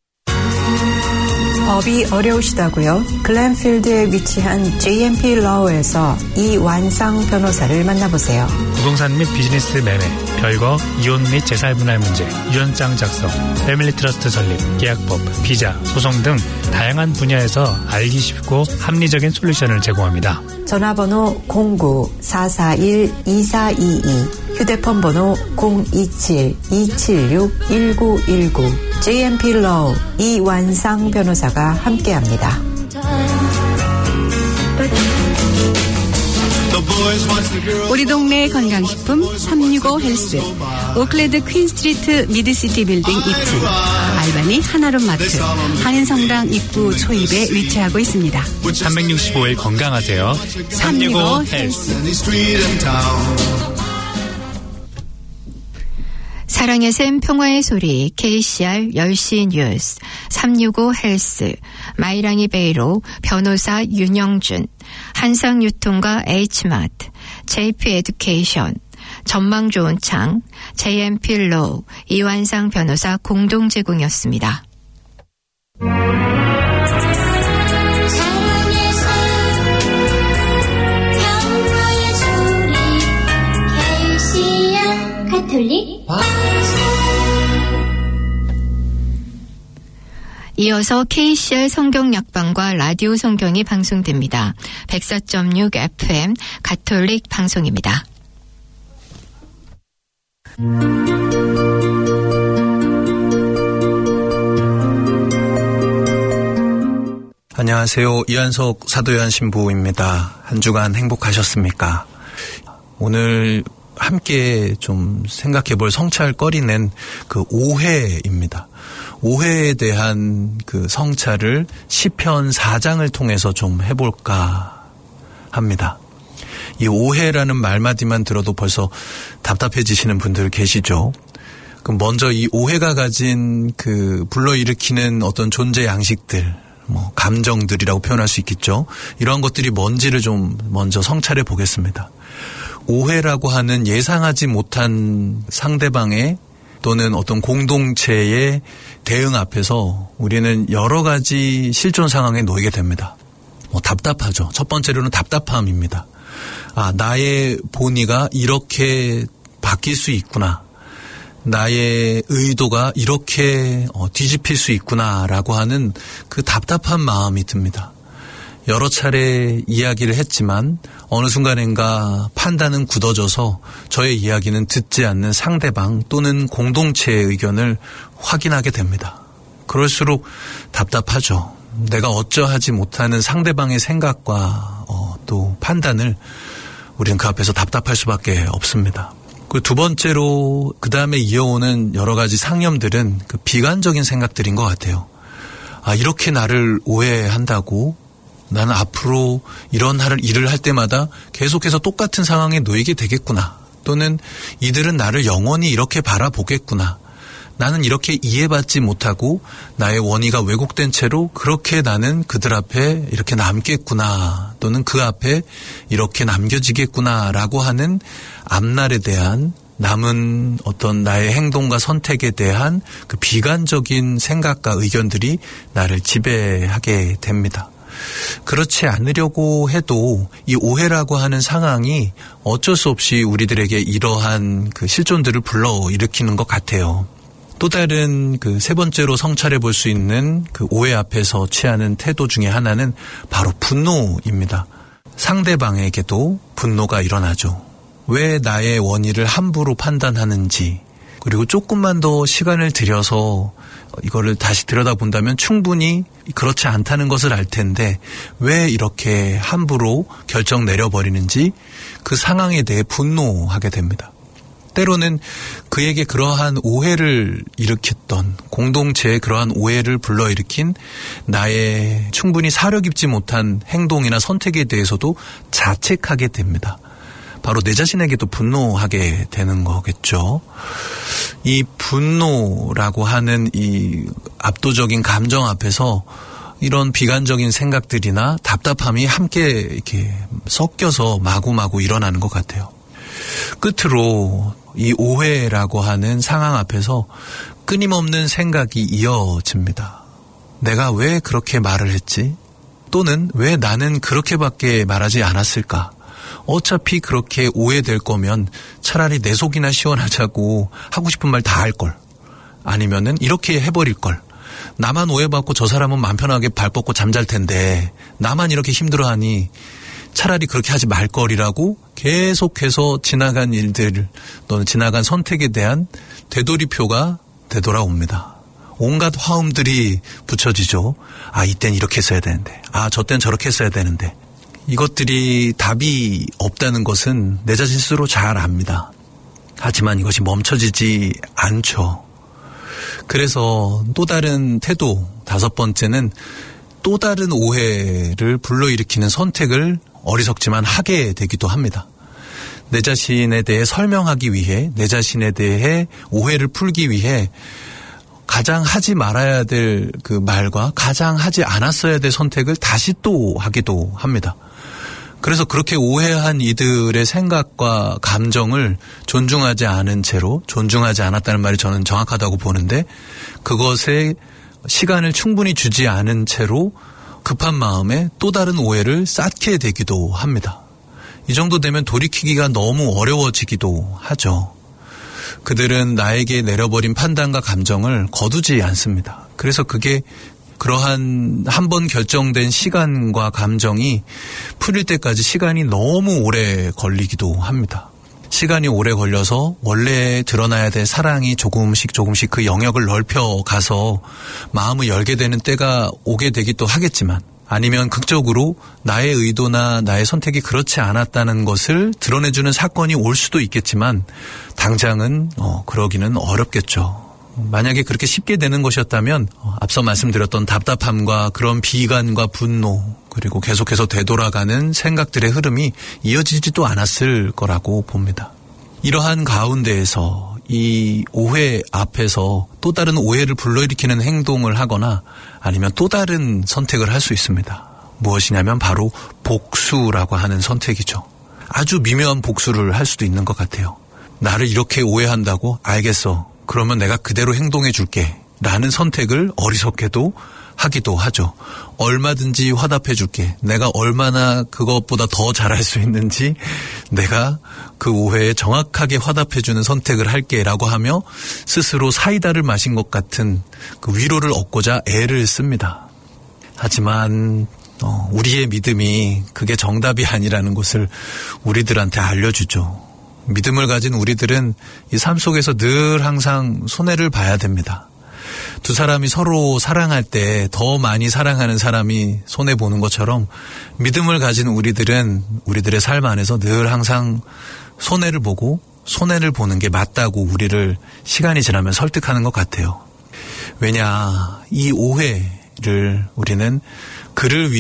Speaker 11: 법이 어려우시다고요? 글렌필드에 위치한 JMP Law에서 이완상 변호사를 만나보세요.
Speaker 9: 부동산 및 비즈니스 매매, 별거, 이혼 및 재산분할 문제, 유언장 작성, 패밀리 트러스트 설립, 계약법, 비자, 소송 등 다양한 분야에서 알기 쉽고 합리적인 솔루션을 제공합니다.
Speaker 11: 전화번호 09-441-2422, 휴대폰 번호 027-276-1919, JMP Law 이완상 변호사가 함께합니다.
Speaker 1: 우리 동네 건강식품 365 헬스, 오클랜드 퀸스트리트 미드시티 빌딩 2층, 알바니 하나룸 마트, 한인성당 입구 초입에 위치하고 있습니다.
Speaker 9: 365일 건강하세요. 365 헬스.
Speaker 8: 사랑의 샘 평화의 소리 KCR 10시 뉴스 365 헬스 마이랑이 베이로 변호사 윤영준 한상유통과 H마트 JP 에듀케이션 전망 좋은 창 JMP Law 이완상 변호사 공동 제공이었습니다.
Speaker 12: 가톨릭
Speaker 8: 이어서 KCR 성경약방과 라디오 성경이 방송됩니다. 104.6 FM 가톨릭 방송입니다.
Speaker 13: 안녕하세요. 이한석 사도요한 신부입니다. 한 주간 행복하셨습니까?
Speaker 12: 오늘 함께 좀 생각해 볼 성찰 거리는 그 오해입니다. 오해에 대한 그 성찰을 시편 4장을 통해서 좀 해볼까 합니다. 이 오해라는 말마디만 들어도 벌써 답답해지시는 분들 계시죠? 그럼 먼저 이 오해가 가진 그 불러일으키는 어떤 존재 양식들, 뭐 감정들이라고 표현할 수 있겠죠. 이러한 것들이 뭔지를 좀 먼저 성찰해 보겠습니다. 오해라고 하는 예상하지 못한 상대방의 또는 어떤 공동체의 대응 앞에서 우리는 여러 가지 실존 상황에 놓이게 됩니다. 답답하죠. 첫 번째로는 답답함입니다. 아, 나의 본의가 이렇게 바뀔 수 있구나. 나의 의도가 이렇게 뒤집힐 수 있구나라고 하는 그 답답한 마음이 듭니다. 여러 차례 이야기를 했지만 어느 순간인가 판단은 굳어져서 저의 이야기는 듣지 않는 상대방 또는 공동체의 의견을 확인하게 됩니다. 그럴수록 답답하죠. 내가 어쩌하지 못하는 상대방의 생각과 또 판단을 우리는 그 앞에서 답답할 수밖에 없습니다. 그 두 번째로 그 다음에 이어오는 여러 가지 상념들은 그 비관적인 생각들인 것 같아요. 아, 이렇게 나를 오해한다고? 나는 앞으로 이런 일을 할 때마다 계속해서 똑같은 상황에 놓이게 되겠구나. 또는 이들은 나를 영원히 이렇게 바라보겠구나. 나는 이렇게 이해받지 못하고 나의 원의가 왜곡된 채로 그렇게 나는 그들 앞에 이렇게 남겠구나. 또는 그 앞에 이렇게 남겨지겠구나라고 하는 앞날에 대한 남은 어떤 나의 행동과 선택에 대한 그 비관적인 생각과 의견들이 나를 지배하게 됩니다. 그렇지 않으려고 해도 이 오해라고 하는 상황이 어쩔 수 없이 우리들에게 이러한 그 실존들을 불러일으키는 것 같아요. 또 다른 그 세 번째로 성찰해 볼 수 있는 그 오해 앞에서 취하는 태도 중에 하나는 바로 분노입니다. 상대방에게도 분노가 일어나죠. 왜 나의 원의를 함부로 판단하는지, 그리고 조금만 더 시간을 들여서 이거를 다시 들여다본다면 충분히 그렇지 않다는 것을 알 텐데 왜 이렇게 함부로 결정 내려버리는지 그 상황에 대해 분노하게 됩니다. 때로는 그에게 그러한 오해를 일으켰던 공동체에 그러한 오해를 불러일으킨 나의 충분히 사려 깊지 못한 행동이나 선택에 대해서도 자책하게 됩니다. 바로 내 자신에게도 분노하게 되는 거겠죠. 이 분노라고 하는 이 압도적인 감정 앞에서 이런 비관적인 생각들이나 답답함이 함께 이렇게 섞여서 마구마구 일어나는 것 같아요. 끝으로 이 오해라고 하는 상황 앞에서 끊임없는 생각이 이어집니다. 내가 왜 그렇게 말을 했지? 또는 왜 나는 그렇게밖에 말하지 않았을까? 어차피 그렇게 오해될 거면 차라리 내 속이나 시원하자고 하고 싶은 말 다 할 걸. 아니면은 이렇게 해버릴 걸. 나만 오해받고 저 사람은 마음 편하게 발 뻗고 잠잘 텐데 나만 이렇게 힘들어하니 차라리 그렇게 하지 말걸이라고 계속해서 지나간 일들 또는 지나간 선택에 대한 되돌이표가 되돌아옵니다. 온갖 화음들이 붙여지죠. 아, 이땐 이렇게 했어야 되는데. 아, 저땐 저렇게 했어야 되는데. 이것들이 답이 없다는 것은 내 자신 스스로 잘 압니다. 하지만 이것이 멈춰지지 않죠. 그래서 또 다른 태도, 다섯 번째는 또 다른 오해를 불러일으키는 선택을 어리석지만 하게 되기도 합니다. 내 자신에 대해 설명하기 위해, 내 자신에 대해 오해를 풀기 위해 가장 하지 말아야 될 그 말과 가장 하지 않았어야 될 선택을 다시 또 하기도 합니다. 그래서 그렇게 오해한 이들의 생각과 감정을 존중하지 않은 채로, 존중하지 않았다는 말이 저는 정확하다고 보는데, 그것에 시간을 충분히 주지 않은 채로 급한 마음에 또 다른 오해를 쌓게 되기도 합니다. 이 정도 되면 돌이키기가 너무 어려워지기도 하죠. 그들은 나에게 내려버린 판단과 감정을 거두지 않습니다. 그래서 그게 그러한 한번 결정된 시간과 감정이 풀릴 때까지 시간이 너무 오래 걸리기도 합니다. 시간이 오래 걸려서 원래 드러나야 될 사랑이 조금씩 그 영역을 넓혀가서 마음을 열게 되는 때가 오게 되기도 하겠지만, 아니면 극적으로 나의 의도나 나의 선택이 그렇지 않았다는 것을 드러내주는 사건이 올 수도 있겠지만 당장은 그러기는 어렵겠죠. 만약에 그렇게 쉽게 되는 것이었다면 앞서 말씀드렸던 답답함과 그런 비관과 분노 그리고 계속해서 되돌아가는 생각들의 흐름이 이어지지도 않았을 거라고 봅니다. 이러한 가운데에서 이 오해 앞에서 또 다른 오해를 불러일으키는 행동을 하거나 아니면 또 다른 선택을 할 수 있습니다. 무엇이냐면 바로 복수라고 하는 선택이죠. 아주 미묘한 복수를 할 수도 있는 것 같아요. 나를 이렇게 오해한다고? 알겠어. 그러면 내가 그대로 행동해 줄게. 라는 선택을 어리석게도 하기도 하죠. 얼마든지 화답해 줄게. 내가 얼마나 그것보다 더 잘할 수 있는지 내가 그 오해에 정확하게 화답해 주는 선택을 할게 라고 하며 스스로 사이다를 마신 것 같은 그 위로를 얻고자 애를 씁니다. 하지만 우리의 믿음이 그게 정답이 아니라는 것을 우리들한테 알려주죠. 믿음을 가진 우리들은 이 삶 속에서 늘 항상 손해를 봐야 됩니다. 두 사람이 서로 사랑할 때 더 많이 사랑하는 사람이 손해보는 것처럼 믿음을 가진 우리들은 우리들의 삶 안에서 늘 항상 손해를 보고 손해를 보는 게 맞다고 우리를 시간이 지나면 설득하는 것 같아요. 왜냐, 이 오해를 우리는 그를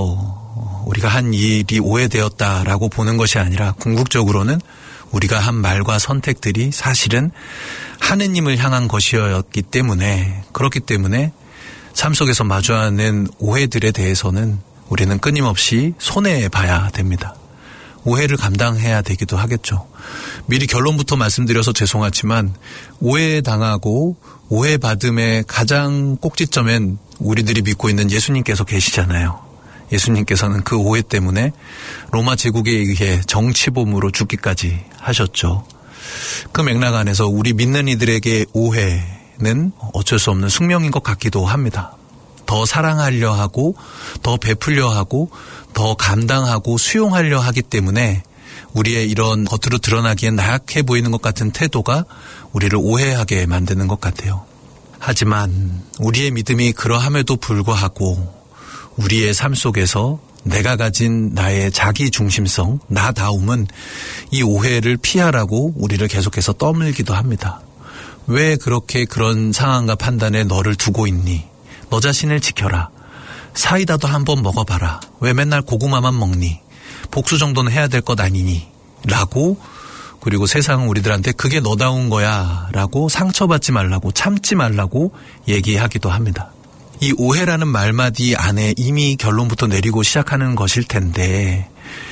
Speaker 12: 위해서 우리가 한 일이 오해되었다라고 보는 것이 아니라 궁극적으로는 우리가 한 말과 선택들이 사실은 하느님을 향한 것이었기 때문에 그렇기 때문에 삶 속에서 마주하는 오해들에 대해서는 우리는 끊임없이 손해봐야 됩니다. 오해를 감당해야 되기도 하겠죠. 미리 결론부터 말씀드려서 죄송하지만 오해당하고 오해받음의 가장 꼭지점엔 우리들이 믿고 있는 예수님께서 계시잖아요. 예수님께서는 그 오해 때문에 로마 제국에 의해 정치범으로 죽기까지 하셨죠. 그 맥락 안에서 우리 믿는 이들에게 오해는 어쩔 수 없는 숙명인 것 같기도 합니다. 더 사랑하려 하고 더 베풀려 하고 더 감당하고 수용하려 하기 때문에 우리의 이런 겉으로 드러나기엔 나약해 보이는 것 같은 태도가 우리를 오해하게 만드는 것 같아요. 하지만 우리의 믿음이 그러함에도 불구하고 우리의 삶 속에서 내가 가진 나의 자기 중심성, 나다움은 이 오해를 피하라고 우리를 계속해서 떠밀기도 합니다. 왜 그렇게 그런 상황과 판단에 너를 두고 있니? 너 자신을 지켜라. 사이다도 한번 먹어봐라. 왜 맨날 고구마만 먹니? 복수 정도는 해야 될 것 아니니? 라고 그리고 세상은 우리들한테 그게 너다운 거야 라고 상처받지 말라고 참지 말라고 얘기하기도 합니다. 이 오해라는 말마디 안에 이미 결론부터 내리고 시작하는 것일 텐데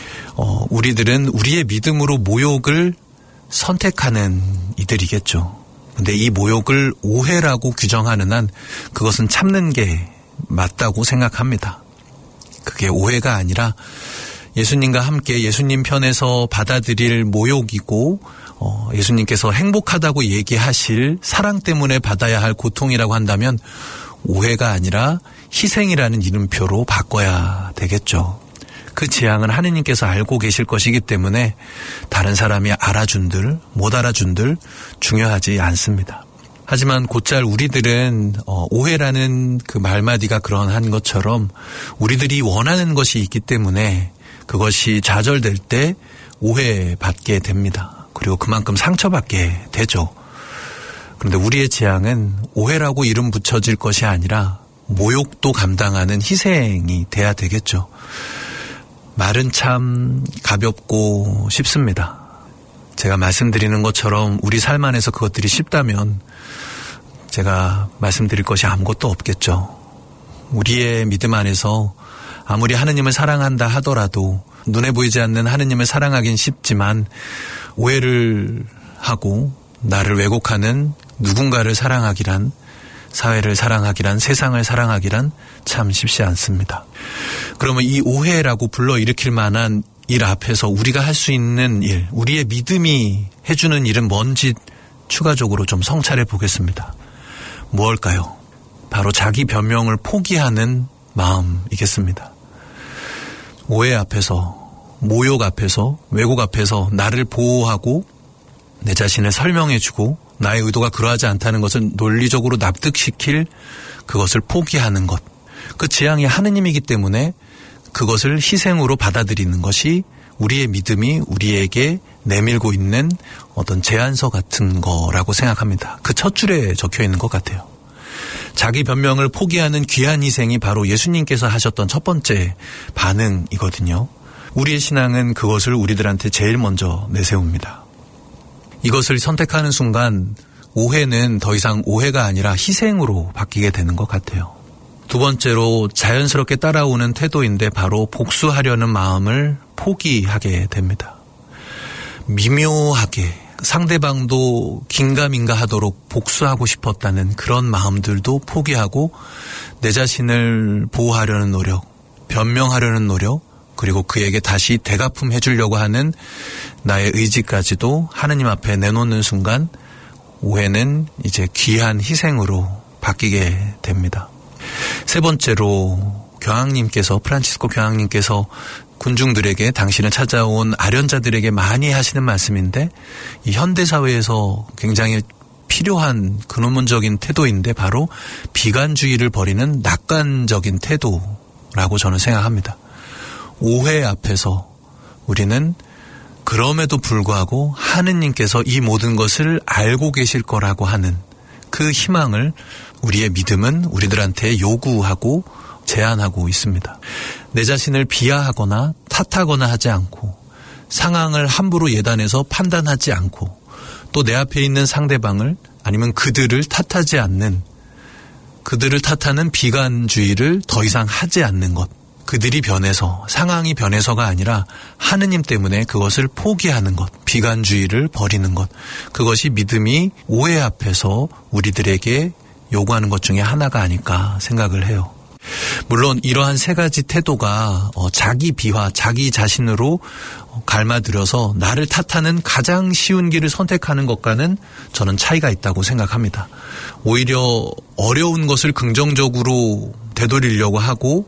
Speaker 12: 우리들은 우리의 믿음으로 모욕을 선택하는 이들이겠죠. 근데 이 모욕을 오해라고 규정하는 한 그것은 참는 게 맞다고 생각합니다. 그게 오해가 아니라 예수님과 함께 예수님 편에서 받아들일 모욕이고 예수님께서 행복하다고 얘기하실 사랑 때문에 받아야 할 고통이라고 한다면 오해가 아니라 희생이라는 이름표로 바꿔야 되겠죠. 그 지향은 하느님께서 알고 계실 것이기 때문에 다른 사람이 알아준들 못 알아준들 중요하지 않습니다. 하지만 곧잘 우리들은 오해라는 그 말마디가 그러한 것처럼 우리들이 원하는 것이 있기 때문에 그것이 좌절될 때 오해받게 됩니다. 그리고 그만큼 상처받게 되죠. 그런데 우리의 지향은 오해라고 이름 붙여질 것이 아니라 모욕도 감당하는 희생이 돼야 되겠죠. 말은 참 가볍고 쉽습니다. 제가 말씀드리는 것처럼 우리 삶 안에서 그것들이 쉽다면 제가 말씀드릴 것이 아무것도 없겠죠. 우리의 믿음 안에서 아무리 하느님을 사랑한다 하더라도 눈에 보이지 않는 하느님을 사랑하긴 쉽지만 오해를 하고 나를 왜곡하는 누군가를 사랑하기란 사회를 사랑하기란 세상을 사랑하기란 참 쉽지 않습니다. 그러면 이 오해라고 불러일으킬 만한 일 앞에서 우리가 할 수 있는 일, 우리의 믿음이 해주는 일은 뭔지 추가적으로 좀 성찰해 보겠습니다. 무엇일까요? 바로 자기 변명을 포기하는 마음이겠습니다. 오해 앞에서, 모욕 앞에서, 왜곡 앞에서 나를 보호하고 내 자신을 설명해주고 나의 의도가 그러하지 않다는 것을 논리적으로 납득시킬 그것을 포기하는 것. 그 지향이 하느님이기 때문에 그것을 희생으로 받아들이는 것이 우리의 믿음이 우리에게 내밀고 있는 어떤 제안서 같은 거라고 생각합니다. 그 첫 줄에 적혀 있는 것 같아요. 자기 변명을 포기하는 귀한 희생이 바로 예수님께서 하셨던 첫 번째 반응이거든요. 우리의 신앙은 그것을 우리들한테 제일 먼저 내세웁니다. 이것을 선택하는 순간 오해는 더 이상 오해가 아니라 희생으로 바뀌게 되는 것 같아요. 두 번째로 자연스럽게 따라오는 태도인데 바로 복수하려는 마음을 포기하게 됩니다. 미묘하게 상대방도 긴가민가 하도록 복수하고 싶었다는 그런 마음들도 포기하고 내 자신을 보호하려는 노력, 변명하려는 노력, 그리고 그에게 다시 대갚음 해주려고 하는 나의 의지까지도 하느님 앞에 내놓는 순간 오해는 이제 귀한 희생으로 바뀌게 됩니다. 세 번째로 프란치스코 교황님께서 군중들에게 당신을 찾아온 아련자들에게 많이 하시는 말씀인데 이 현대사회에서 굉장히 필요한 근원적인 태도인데 바로 비관주의를 버리는 낙관적인 태도라고 저는 생각합니다. 오해 앞에서 우리는 그럼에도 불구하고 하느님께서 이 모든 것을 알고 계실 거라고 하는 그 희망을 우리의 믿음은 우리들한테 요구하고 제안하고 있습니다. 내 자신을 비하하거나 탓하거나 하지 않고 상황을 함부로 예단해서 판단하지 않고 또 내 앞에 있는 상대방을 아니면 그들을 탓하지 않는 그들을 탓하는 비관주의를 더 이상 하지 않는 것. 그들이 변해서 상황이 변해서가 아니라 하느님 때문에 그것을 포기하는 것, 비관주의를 버리는 것. 그것이 믿음이 오해 앞에서 우리들에게 요구하는 것 중에 하나가 아닐까 생각을 해요. 물론 이러한 세 가지 태도가 자기 비하, 자기 자신으로 갈마들여서 나를 탓하는 가장 쉬운 길을 선택하는 것과는 저는 차이가 있다고 생각합니다. 오히려 어려운 것을 긍정적으로 되돌리려고 하고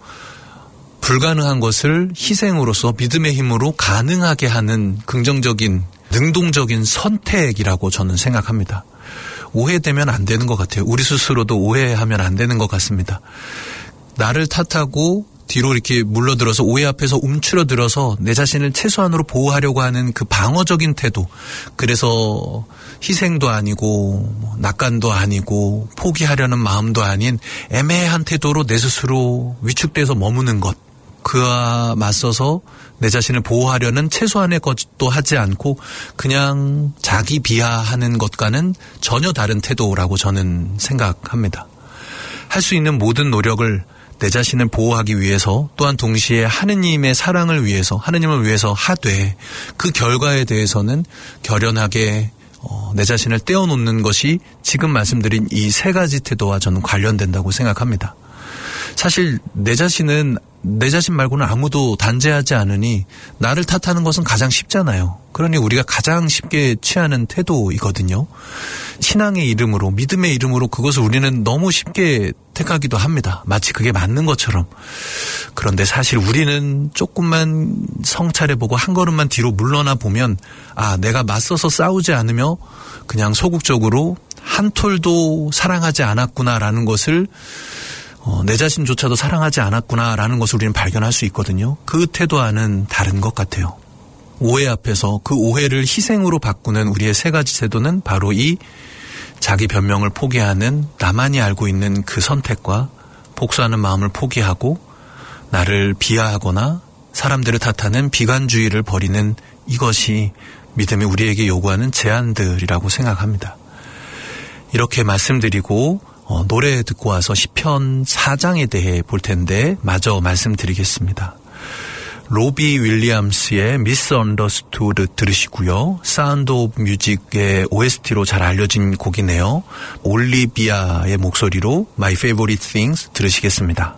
Speaker 12: 불가능한 것을 희생으로서 믿음의 힘으로 가능하게 하는 긍정적인 능동적인 선택이라고 저는 생각합니다. 오해되면 안 되는 것 같아요. 우리 스스로도 오해하면 안 되는 것 같습니다. 나를 탓하고 뒤로 이렇게 물러들어서 오해 앞에서 움츠러들어서 내 자신을 최소한으로 보호하려고 하는 그 방어적인 태도. 그래서 희생도 아니고 낙관도 아니고 포기하려는 마음도 아닌 애매한 태도로 내 스스로 위축돼서 머무는 것. 그와 맞서서 내 자신을 보호하려는 최소한의 것도 하지 않고 그냥 자기 비하하는 것과는 전혀 다른 태도라고 저는 생각합니다. 할 수 있는 모든 노력을 내 자신을 보호하기 위해서 또한 동시에 하느님의 사랑을 위해서 하느님을 위해서 하되 그 결과에 대해서는 결연하게 내 자신을 떼어놓는 것이 지금 말씀드린 이 세 가지 태도와 저는 관련된다고 생각합니다. 사실 내 자신 말고는 아무도 단죄하지 않으니 나를 탓하는 것은 가장 쉽잖아요. 그러니 우리가 가장 쉽게 취하는 태도이거든요. 신앙의 이름으로, 믿음의 이름으로 그것을 우리는 너무 쉽게 택하기도 합니다. 마치 그게 맞는 것처럼. 그런데 사실 우리는 조금만 성찰해보고 한 걸음만 뒤로 물러나 보면 내가 맞서서 싸우지 않으며 그냥 소극적으로 한 톨도 사랑하지 않았구나라는 것을 내 자신조차도 사랑하지 않았구나라는 것을 우리는 발견할 수 있거든요. 그 태도와는 다른 것 같아요. 오해 앞에서 그 오해를 희생으로 바꾸는 우리의 세 가지 태도는 바로 이 자기 변명을 포기하는 나만이 알고 있는 그 선택과 복수하는 마음을 포기하고 나를 비하하거나 사람들을 탓하는 비관주의를 버리는 이것이 믿음이 우리에게 요구하는 제안들이라고 생각합니다. 이렇게 말씀드리고 노래 듣고 와서 시편 4장에 대해 볼 텐데 마저 말씀드리겠습니다. 로비 윌리엄스의 Misunderstood 들으시고요. 사운드 오브 뮤직의 OST로 잘 알려진 곡이네요. 올리비아의 목소리로 My Favorite Things 들으시겠습니다.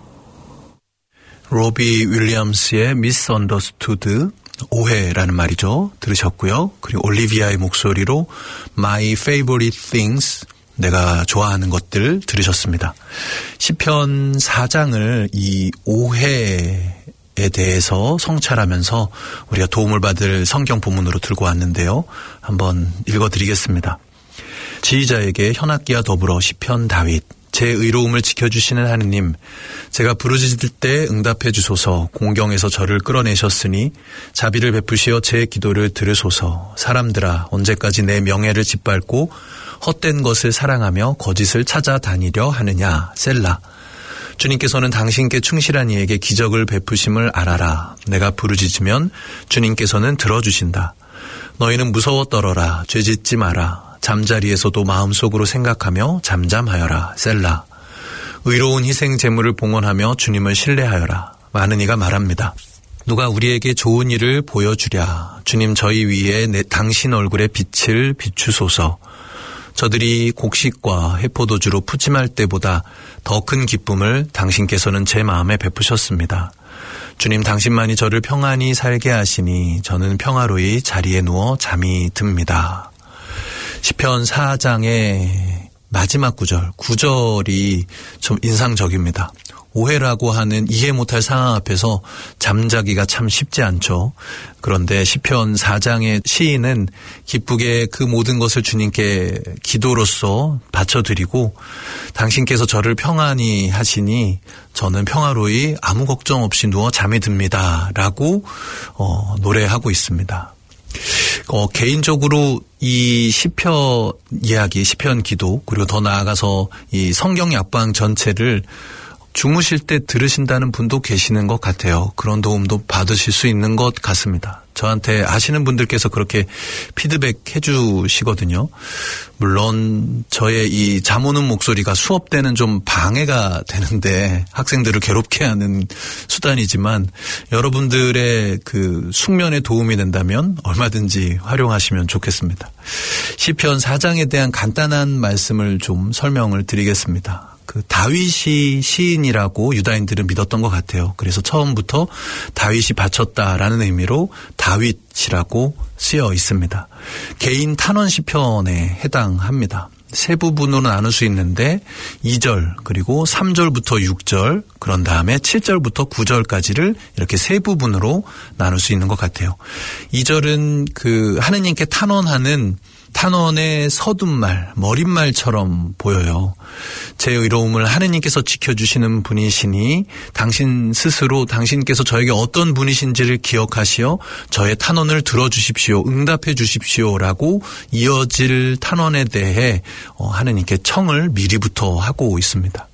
Speaker 12: 로비 윌리엄스의 Misunderstood, 오해라는 말이죠. 들으셨고요. 그리고 올리비아의 목소리로 My Favorite Things, 내가 좋아하는 것들 들으셨습니다. 시편 4장을 이 오해에 대해서 성찰하면서 우리가 도움을 받을 성경 본문으로 들고 왔는데요. 한번 읽어드리겠습니다. 지휘자에게 현악기와 더불어 시편 다윗. 제 의로움을 지켜주시는 하느님, 제가 부르짖을 때 응답해 주소서. 공경에서 저를 끌어내셨으니 자비를 베푸시어 제 기도를 들으소서. 사람들아, 언제까지 내 명예를 짓밟고 헛된 것을 사랑하며 거짓을 찾아다니려 하느냐. 셀라. 주님께서는 당신께 충실한 이에게 기적을 베푸심을 알아라. 내가 부르짖으면 주님께서는 들어주신다. 너희는 무서워 떨어라. 죄짓지 마라. 잠자리에서도 마음속으로 생각하며 잠잠하여라. 셀라. 의로운 희생 제물을 봉헌하며 주님을 신뢰하여라. 많은 이가 말합니다. 누가 우리에게 좋은 일을 보여주랴. 주님, 저희 위에 당신 얼굴의 빛을 비추소서. 저들이 곡식과 해포도주로 푸짐할 때보다 더 큰 기쁨을 당신께서는 제 마음에 베푸셨습니다. 주님, 당신만이 저를 평안히 살게 하시니 저는 평화로이 자리에 누워 잠이 듭니다. 시편 4장의 마지막 구절, 9절이 좀 인상적입니다. 오해라고 하는 이해 못할 상황 앞에서 잠자기가 참 쉽지 않죠. 그런데 시편 4장의 시인은 기쁘게 그 모든 것을 주님께 기도로서 바쳐드리고, 당신께서 저를 평안히 하시니 저는 평화로이 아무 걱정 없이 누워 잠이 듭니다 라고 노래하고 있습니다. 개인적으로 이 시편 이야기, 시편 기도, 그리고 더 나아가서 이 성경 약방 전체를 주무실 때 들으신다는 분도 계시는 것 같아요. 그런 도움도 받으실 수 있는 것 같습니다. 저한테 아시는 분들께서 그렇게 피드백 해주시거든요. 물론 저의 이 잠 오는 목소리가 수업 때는 좀 방해가 되는데 학생들을 괴롭게 하는 수단이지만 여러분들의 그 숙면에 도움이 된다면 얼마든지 활용하시면 좋겠습니다. 시편 4장에 대한 간단한 말씀을 좀 설명을 드리겠습니다. 그 다윗이 시인이라고 유다인들은 믿었던 것 같아요. 그래서 처음부터 다윗이 바쳤다라는 의미로 다윗이라고 쓰여 있습니다. 개인 탄원 시편에 해당합니다. 세 부분으로 나눌 수 있는데 2절 그리고 3절부터 6절 그런 다음에 7절부터 9절까지를 이렇게 세 부분으로 나눌 수 있는 것 같아요. 2절은 그 하느님께 탄원하는 탄원의 서둔말, 머릿말처럼 보여요. 제 의로움을 하느님께서 지켜주시는 분이시니 당신 스스로 당신께서 저에게 어떤 분이신지를 기억하시어 저의 탄원을 들어주십시오. 응답해 주십시오라고 이어질 탄원에 대해 하느님께 청을 미리부터 하고 있습니다.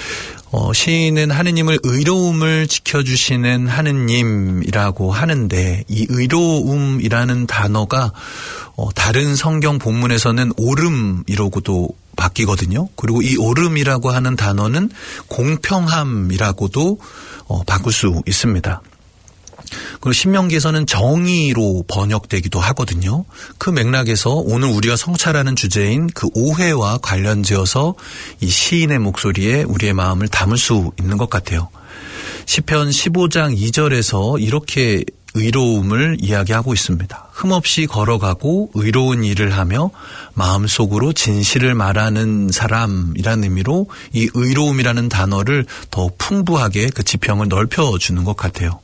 Speaker 12: 시인은 하느님을 의로움을 지켜주시는 하느님이라고 하는데 이 의로움이라는 단어가 다른 성경 본문에서는 오름이라고도 바뀌거든요. 그리고 이 오름이라고 하는 단어는 공평함이라고도 바꿀 수 있습니다. 그리고 신명기에서는 정의로 번역되기도 하거든요. 그 맥락에서 오늘 우리가 성찰하는 주제인 그 오해와 관련지어서 이 시인의 목소리에 우리의 마음을 담을 수 있는 것 같아요. 시편 15장 2절에서 이렇게 의로움을 이야기하고 있습니다. 흠없이 걸어가고 의로운 일을 하며 마음속으로 진실을 말하는 사람이라는 의미로 이 의로움이라는 단어를 더 풍부하게 그 지평을 넓혀주는 것 같아요.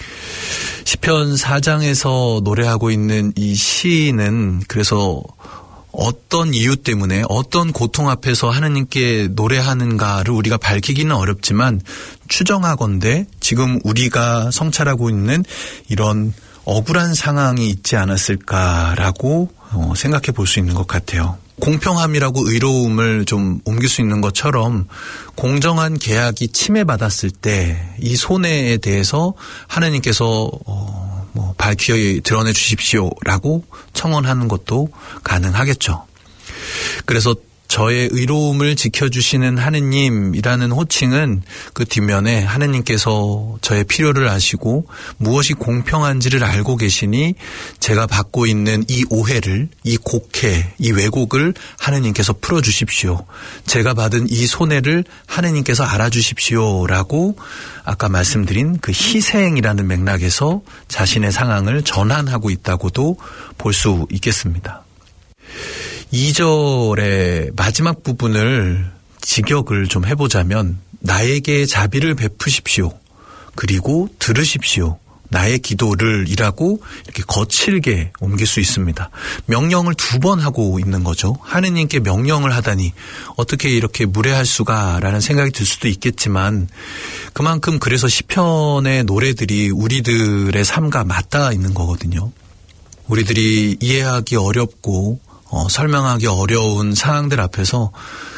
Speaker 12: 시편 4장에서 노래하고 있는 이 시인은 그래서 어떤 이유 때문에 어떤 고통 앞에서 하느님께 노래하는가를 우리가 밝히기는 어렵지만 추정하건대 지금 우리가 성찰하고 있는 이런 억울한 상황이 있지 않았을까라고 생각해 볼 수 있는 것 같아요. 공평함이라고 의로움을 좀 옮길 수 있는 것처럼 공정한 계약이 침해받았을 때 이 손해에 대해서 하느님께서 밝혀 드러내 주십시오라고 청원하는 것도 가능하겠죠. 그래서 저의 의로움을 지켜주시는 하느님이라는 호칭은 그 뒷면에 하느님께서 저의 필요를 아시고 무엇이 공평한지를 알고 계시니 제가 받고 있는 이 오해를, 이 곡해, 이 왜곡을 하느님께서 풀어주십시오. 제가 받은 이 손해를 하느님께서 알아주십시오라고 아까 말씀드린 그 희생이라는 맥락에서 자신의 상황을 전환하고 있다고도 볼 수 있겠습니다. 2절의 마지막 부분을 직역을 좀 해보자면 나에게 자비를 베푸십시오. 그리고 들으십시오. 나의 기도를 이라고 이렇게 거칠게 옮길 수 있습니다. 명령을 2번 하고 있는 거죠. 하느님께 명령을 하다니 어떻게 이렇게 무례할 수가 라는 생각이 들 수도 있겠지만 그만큼 그래서 시편의 노래들이 우리들의 삶과 맞닿아 있는 거거든요. 우리들이 이해하기 어렵고 설명하기 어려운 상황들 앞에서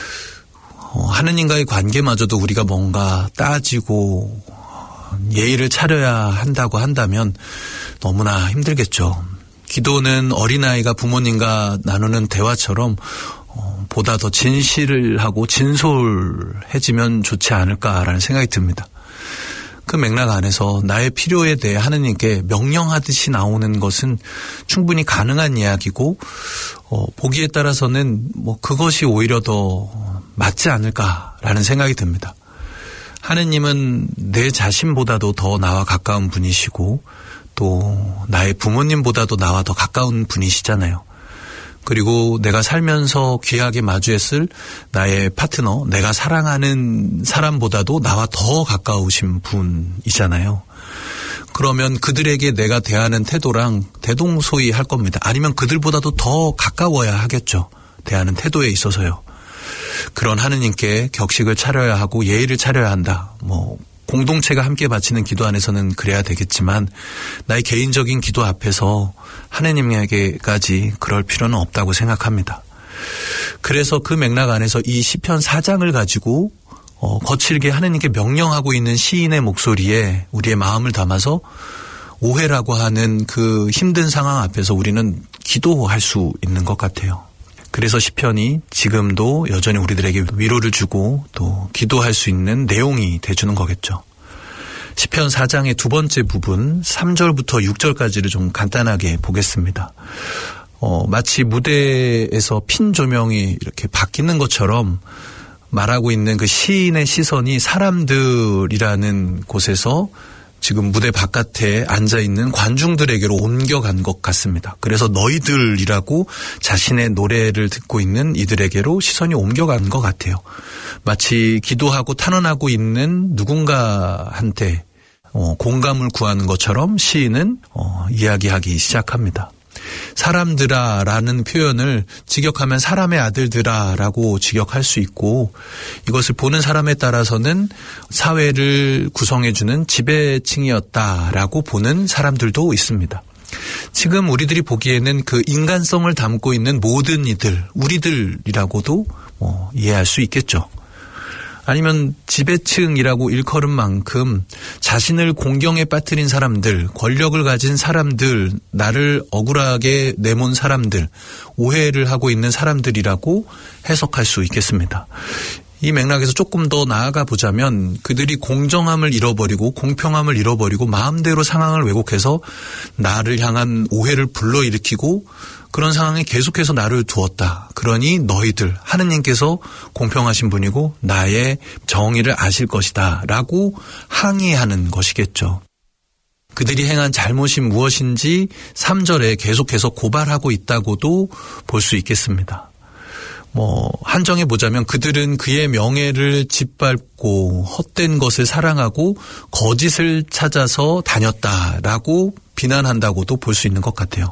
Speaker 12: 하느님과의 관계마저도 우리가 뭔가 따지고 예의를 차려야 한다고 한다면 너무나 힘들겠죠. 기도는 어린아이가 부모님과 나누는 대화처럼 보다 더 진실을 하고 진솔해지면 좋지 않을까라는 생각이 듭니다. 그 맥락 안에서 나의 필요에 대해 하느님께 명령하듯이 나오는 것은 충분히 가능한 이야기고 보기에 따라서는 그것이 오히려 더 맞지 않을까라는 생각이 듭니다. 하느님은 내 자신보다도 더 나와 가까운 분이시고 또 나의 부모님보다도 나와 더 가까운 분이시잖아요. 그리고 내가 살면서 귀하게 마주했을 나의 파트너, 내가 사랑하는 사람보다도 나와 더 가까우신 분이잖아요. 그러면 그들에게 내가 대하는 태도랑 대동소이할 겁니다. 아니면 그들보다도 더 가까워야 하겠죠. 대하는 태도에 있어서요. 그런 하느님께 격식을 차려야 하고 예의를 차려야 한다. 공동체가 함께 바치는 기도 안에서는 그래야 되겠지만 나의 개인적인 기도 앞에서 하느님에게까지 그럴 필요는 없다고 생각합니다. 그래서 그 맥락 안에서 이 시편 4장을 가지고 거칠게 하느님께 명령하고 있는 시인의 목소리에 우리의 마음을 담아서 오해라고 하는 그 힘든 상황 앞에서 우리는 기도할 수 있는 것 같아요. 그래서 시편이 지금도 여전히 우리들에게 위로를 주고 또 기도할 수 있는 내용이 돼주는 거겠죠. 시편 4장의 2번째 부분 3절부터 6절까지를 좀 간단하게 보겠습니다. 마치 무대에서 핀 조명이 이렇게 바뀌는 것처럼 말하고 있는 그 시인의 시선이 사람들이라는 곳에서 지금 무대 바깥에 앉아있는 관중들에게로 옮겨간 것 같습니다. 그래서 너희들이라고 자신의 노래를 듣고 있는 이들에게로 시선이 옮겨간 것 같아요. 마치 기도하고 탄원하고 있는 누군가한테 공감을 구하는 것처럼 시인은 이야기하기 시작합니다. 사람들아 라는 표현을 직역하면 사람의 아들들아 라고 직역할 수 있고 이것을 보는 사람에 따라서는 사회를 구성해주는 지배층이었다라고 보는 사람들도 있습니다. 지금 우리들이 보기에는 그 인간성을 담고 있는 모든 이들, 우리들이라고도 이해할 수 있겠죠. 아니면 지배층이라고 일컬은 만큼 자신을 공경에 빠뜨린 사람들, 권력을 가진 사람들, 나를 억울하게 내몬 사람들, 오해를 하고 있는 사람들이라고 해석할 수 있겠습니다. 이 맥락에서 조금 더 나아가 보자면 그들이 공정함을 잃어버리고 공평함을 잃어버리고 마음대로 상황을 왜곡해서 나를 향한 오해를 불러일으키고 그런 상황에 계속해서 나를 두었다. 그러니 너희들 하느님께서 공평하신 분이고 나의 정의를 아실 것이다 라고 항의하는 것이겠죠. 그들이 행한 잘못이 무엇인지 3절에 계속해서 고발하고 있다고도 볼 수 있겠습니다. 한정해 보자면 그들은 그의 명예를 짓밟고 헛된 것을 사랑하고 거짓을 찾아서 다녔다라고 비난한다고도 볼 수 있는 것 같아요.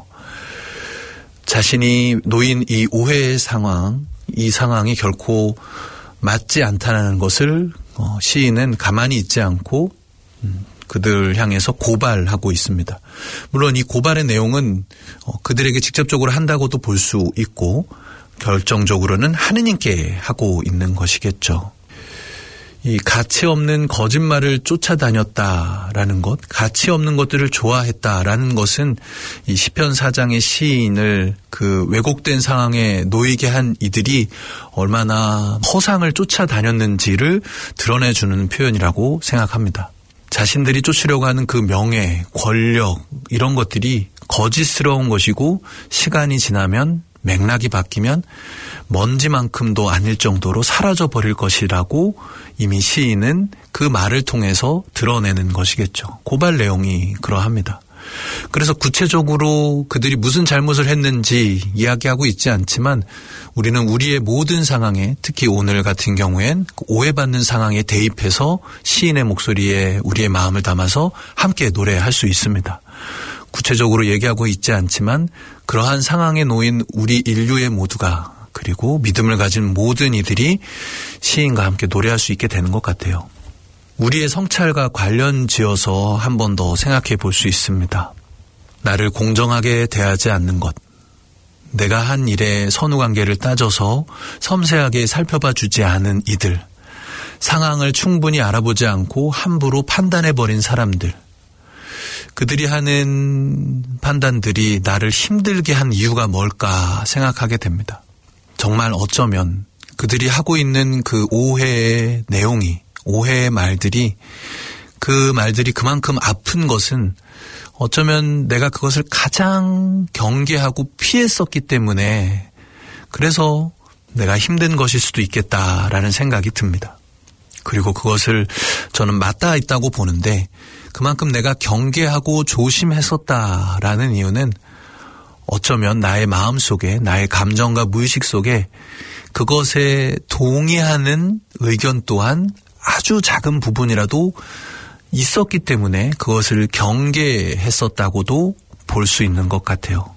Speaker 12: 자신이 놓인 이 오해의 상황, 이 상황이 결코 맞지 않다는 것을 시인은 가만히 있지 않고 그들 향해서 고발하고 있습니다. 물론 이 고발의 내용은 그들에게 직접적으로 한다고도 볼 수 있고 결정적으로는 하느님께 하고 있는 것이겠죠. 이 가치 없는 거짓말을 쫓아다녔다라는 것, 가치 없는 것들을 좋아했다라는 것은 이 시편 4장의 시인을 그 왜곡된 상황에 놓이게 한 이들이 얼마나 허상을 쫓아다녔는지를 드러내주는 표현이라고 생각합니다. 자신들이 쫓으려고 하는 그 명예, 권력 이런 것들이 거짓스러운 것이고 시간이 지나면 맥락이 바뀌면 먼지만큼도 아닐 정도로 사라져버릴 것이라고 이미 시인은 그 말을 통해서 드러내는 것이겠죠. 고발 내용이 그러합니다. 그래서 구체적으로 그들이 무슨 잘못을 했는지 이야기하고 있지 않지만 우리는 우리의 모든 상황에, 특히 오늘 같은 경우엔 오해받는 상황에 대입해서 시인의 목소리에 우리의 마음을 담아서 함께 노래할 수 있습니다. 구체적으로 얘기하고 있지 않지만 그러한 상황에 놓인 우리 인류의 모두가, 그리고 믿음을 가진 모든 이들이 시인과 함께 노래할 수 있게 되는 것 같아요. 우리의 성찰과 관련 지어서 한 번 더 생각해 볼 수 있습니다. 나를 공정하게 대하지 않는 것, 내가 한 일의 선후관계를 따져서 섬세하게 살펴봐 주지 않은 이들, 상황을 충분히 알아보지 않고 함부로 판단해버린 사람들, 그들이 하는 판단들이 나를 힘들게 한 이유가 뭘까 생각하게 됩니다. 정말 어쩌면 그들이 하고 있는 그 오해의 내용이, 오해의 말들이, 그 말들이 그만큼 아픈 것은 어쩌면 내가 그것을 가장 경계하고 피했었기 때문에 그래서 내가 힘든 것일 수도 있겠다라는 생각이 듭니다. 그리고 그것을 저는 맞닿아 있다고 보는데 그만큼 내가 경계하고 조심했었다라는 이유는 어쩌면 나의 마음 속에, 나의 감정과 무의식 속에 그것에 동의하는 의견 또한 아주 작은 부분이라도 있었기 때문에 그것을 경계했었다고도 볼 수 있는 것 같아요.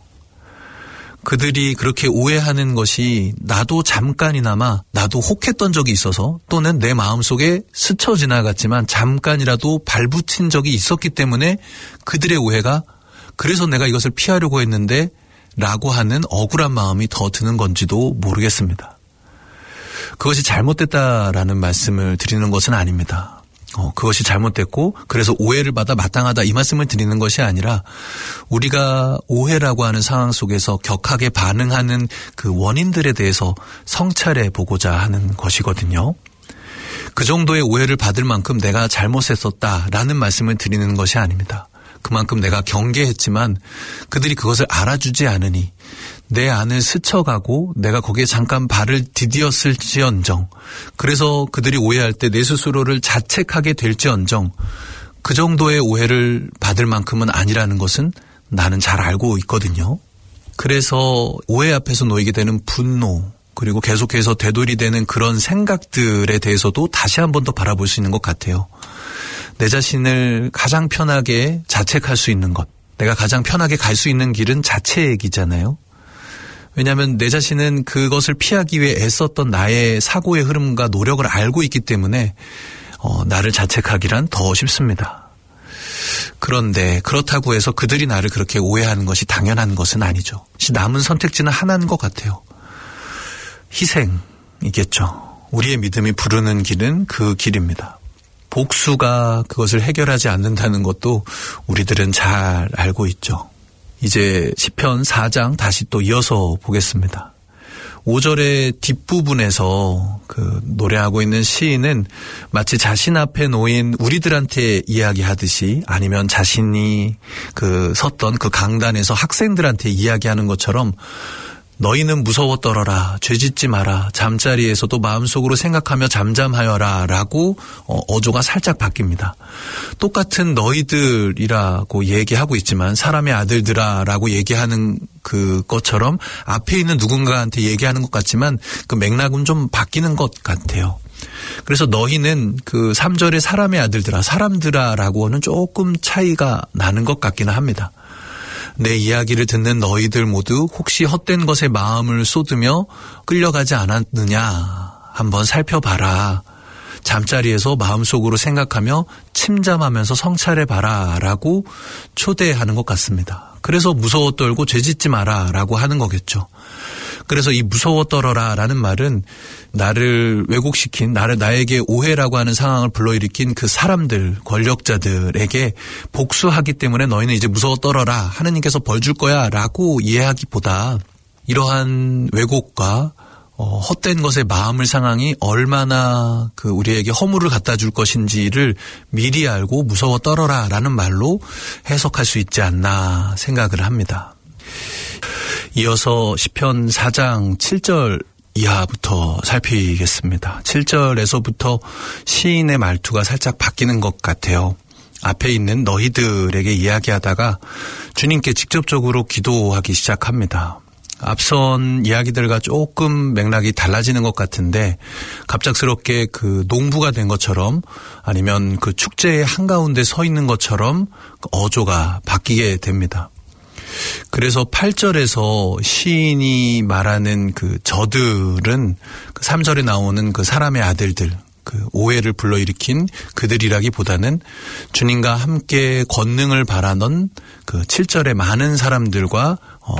Speaker 12: 그들이 그렇게 오해하는 것이 나도 잠깐이나마 나도 혹했던 적이 있어서 또는 내 마음속에 스쳐 지나갔지만 잠깐이라도 발붙인 적이 있었기 때문에 그들의 오해가 그래서 내가 이것을 피하려고 했는데 라고 하는 억울한 마음이 더 드는 건지도 모르겠습니다. 그것이 잘못됐다라는 말씀을 드리는 것은 아닙니다. 그것이 잘못됐고 그래서 오해를 받아 마땅하다 이 말씀을 드리는 것이 아니라 우리가 오해라고 하는 상황 속에서 격하게 반응하는 그 원인들에 대해서 성찰해 보고자 하는 것이거든요. 그 정도의 오해를 받을 만큼 내가 잘못했었다라는 말씀을 드리는 것이 아닙니다. 그만큼 내가 경계했지만 그들이 그것을 알아주지 않으니 내 안을 스쳐가고 내가 거기에 잠깐 발을 디디었을지언정, 그래서 그들이 오해할 때 내 스스로를 자책하게 될지언정 그 정도의 오해를 받을 만큼은 아니라는 것은 나는 잘 알고 있거든요. 그래서 오해 앞에서 놓이게 되는 분노, 그리고 계속해서 되돌이되는 그런 생각들에 대해서도 다시 한 번 더 바라볼 수 있는 것 같아요. 내 자신을 가장 편하게 자책할 수 있는 것, 내가 가장 편하게 갈 수 있는 길은 자책이잖아요. 왜냐하면 내 자신은 그것을 피하기 위해 애썼던 나의 사고의 흐름과 노력을 알고 있기 때문에 나를 자책하기란 더 쉽습니다. 그런데 그렇다고 해서 그들이 나를 그렇게 오해하는 것이 당연한 것은 아니죠. 남은 선택지는 하나인 것 같아요. 희생이겠죠. 우리의 믿음이 부르는 길은 그 길입니다. 복수가 그것을 해결하지 않는다는 것도 우리들은 잘 알고 있죠. 이제 시편 4장 다시 또 이어서 보겠습니다. 5절의 뒷부분에서 그 노래하고 있는 시인은 마치 자신 앞에 놓인 우리들한테 이야기하듯이 아니면 자신이 그 섰던 그 강단에서 학생들한테 이야기하는 것처럼 너희는 무서워 떨어라, 죄짓지 마라, 잠자리에서도 마음속으로 생각하며 잠잠하여라 라고 어조가 살짝 바뀝니다. 똑같은 너희들이라고 얘기하고 있지만 사람의 아들들아 라고 얘기하는 그 것처럼 앞에 있는 누군가한테 얘기하는 것 같지만 그 맥락은 좀 바뀌는 것 같아요. 그래서 너희는 그 3절의 사람의 아들들아, 사람들아 라고는 조금 차이가 나는 것 같기는 합니다. 내 이야기를 듣는 너희들 모두 혹시 헛된 것에 마음을 쏟으며 끌려가지 않았느냐 한번 살펴봐라. 잠자리에서 마음속으로 생각하며 침잠하면서 성찰해봐라 라고 초대하는 것 같습니다. 그래서 무서워 떨고 죄짓지 마라 라고 하는 거겠죠. 그래서 이 무서워 떨어라 라는 말은 나를 왜곡시킨, 나에게 오해라고 하는 상황을 불러일으킨 그 사람들, 권력자들에게 복수하기 때문에 너희는 이제 무서워 떨어라, 하느님께서 벌 줄 거야 라고 이해하기보다 이러한 왜곡과 헛된 것의 마음을 상황이 얼마나 그 우리에게 허물을 갖다 줄 것인지를 미리 알고 무서워 떨어라 라는 말로 해석할 수 있지 않나 생각을 합니다. 이어서 시편 4장 7절 이하부터 살피겠습니다. 7절에서부터 시인의 말투가 살짝 바뀌는 것 같아요. 앞에 있는 너희들에게 이야기하다가 주님께 직접적으로 기도하기 시작합니다. 앞선 이야기들과 조금 맥락이 달라지는 것 같은데 갑작스럽게 그 농부가 된 것처럼 아니면 그 축제의 한가운데 서 있는 것처럼 어조가 바뀌게 됩니다. 그래서 8절에서 시인이 말하는 그 저들은 그 3절에 나오는 그 사람의 아들들, 그 오해를 불러일으킨 그들이라기보다는 주님과 함께 권능을 바라던 그 7절의 많은 사람들과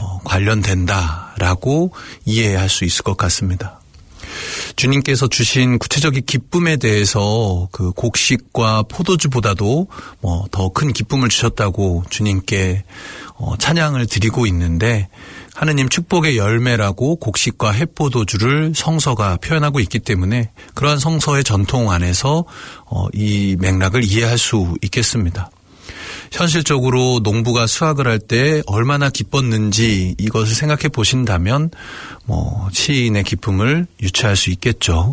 Speaker 12: 관련된다라고 이해할 수 있을 것 같습니다. 주님께서 주신 구체적인 기쁨에 대해서 그 곡식과 포도주보다도 더 큰 기쁨을 주셨다고 주님께 찬양을 드리고 있는데 하느님 축복의 열매라고 곡식과 햇포도주를 성서가 표현하고 있기 때문에 그러한 성서의 전통 안에서 이 맥락을 이해할 수 있겠습니다. 현실적으로 농부가 수확을 할 때 얼마나 기뻤는지 이것을 생각해 보신다면 시인의 기쁨을 유추할 수 있겠죠.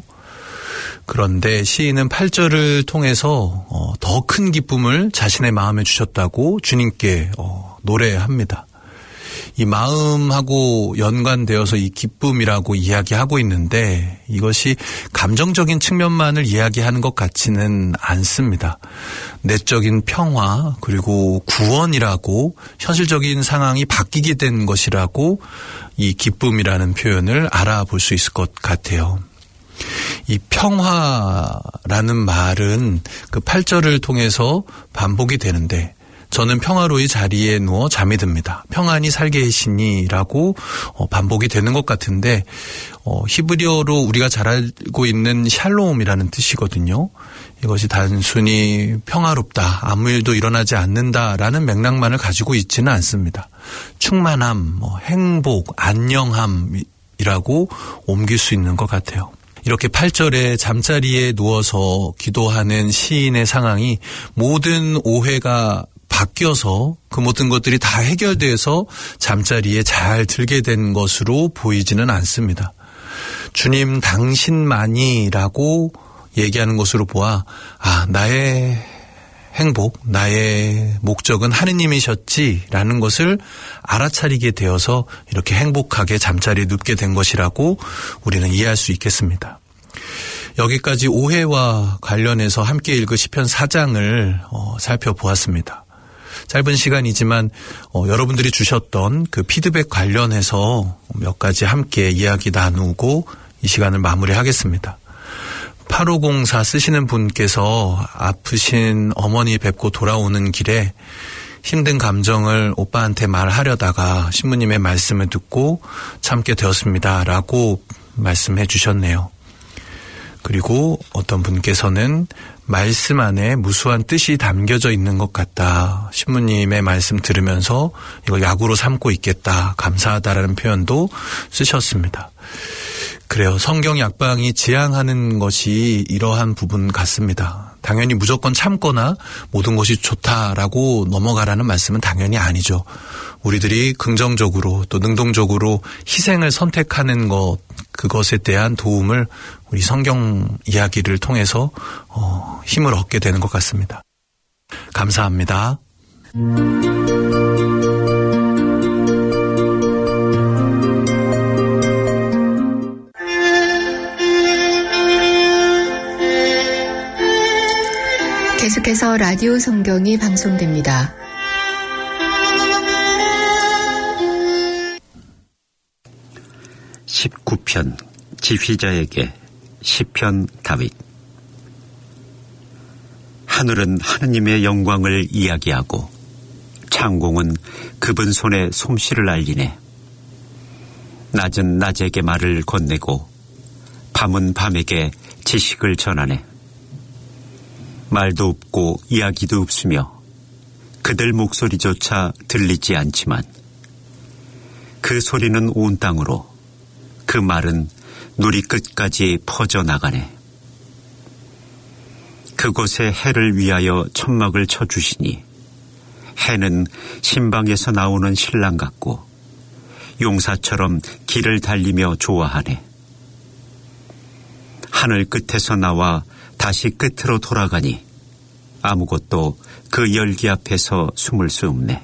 Speaker 12: 그런데 시인은 8절을 통해서 더 큰 기쁨을 자신의 마음에 주셨다고 주님께 노래합니다. 이 마음하고 연관되어서 이 기쁨이라고 이야기하고 있는데 이것이 감정적인 측면만을 이야기하는 것 같지는 않습니다. 내적인 평화 그리고 구원이라고 현실적인 상황이 바뀌게 된 것이라고 이 기쁨이라는 표현을 알아볼 수 있을 것 같아요. 이 평화라는 말은 그 8절을 통해서 반복이 되는데 저는 평화로이 자리에 누워 잠이 듭니다. 평안히 살게 하시니라고 반복이 되는 것 같은데 히브리어로 우리가 잘 알고 있는 샬롬이라는 뜻이거든요. 이것이 단순히 평화롭다, 아무 일도 일어나지 않는다라는 맥락만을 가지고 있지는 않습니다. 충만함, 행복, 안녕함이라고 옮길 수 있는 것 같아요. 이렇게 8절에 잠자리에 누워서 기도하는 시인의 상황이 모든 오해가 바뀌어서 그 모든 것들이 다 해결돼서 잠자리에 잘 들게 된 것으로 보이지는 않습니다. 주님 당신만이라고 얘기하는 것으로 보아 나의 행복, 나의 목적은 하느님이셨지라는 것을 알아차리게 되어서 이렇게 행복하게 잠자리에 눕게 된 것이라고 우리는 이해할 수 있겠습니다. 여기까지 오해와 관련해서 함께 읽은 시편 4장을 살펴보았습니다. 짧은 시간이지만 여러분들이 주셨던 그 피드백 관련해서 몇 가지 함께 이야기 나누고 이 시간을 마무리하겠습니다. 8504 쓰시는 분께서 아프신 어머니 뵙고 돌아오는 길에 힘든 감정을 오빠한테 말하려다가 신부님의 말씀을 듣고 참게 되었습니다. 라고 말씀해 주셨네요. 그리고 어떤 분께서는 말씀 안에 무수한 뜻이 담겨져 있는 것 같다. 신부님의 말씀 들으면서 이걸 약으로 삼고 있겠다. 감사하다라는 표현도 쓰셨습니다. 그래요. 성경 약방이 지향하는 것이 이러한 부분 같습니다. 당연히 무조건 참거나 모든 것이 좋다라고 넘어가라는 말씀은 당연히 아니죠. 우리들이 긍정적으로 또 능동적으로 희생을 선택하는 것, 그것에 대한 도움을 우리 성경 이야기를 통해서 힘을 얻게 되는 것 같습니다. 감사합니다.
Speaker 8: 계속해서 라디오 성경이 방송됩니다.
Speaker 13: (19편) 지휘자에게 시편 다윗. 하늘은 하느님의 영광을 이야기하고 창공은 그분 손의 솜씨를 알리네. 낮은 낮에게 말을 건네고 밤은 밤에게 지식을 전하네. 말도 없고 이야기도 없으며 그들 목소리조차 들리지 않지만 그 소리는 온 땅으로, 그 말은 누리 끝까지 퍼져나가네. 그곳에 해를 위하여 천막을 쳐주시니 해는 신방에서 나오는 신랑 같고 용사처럼 길을 달리며 좋아하네. 하늘 끝에서 나와 다시 끝으로 돌아가니 아무것도 그 열기 앞에서 숨을 수 없네.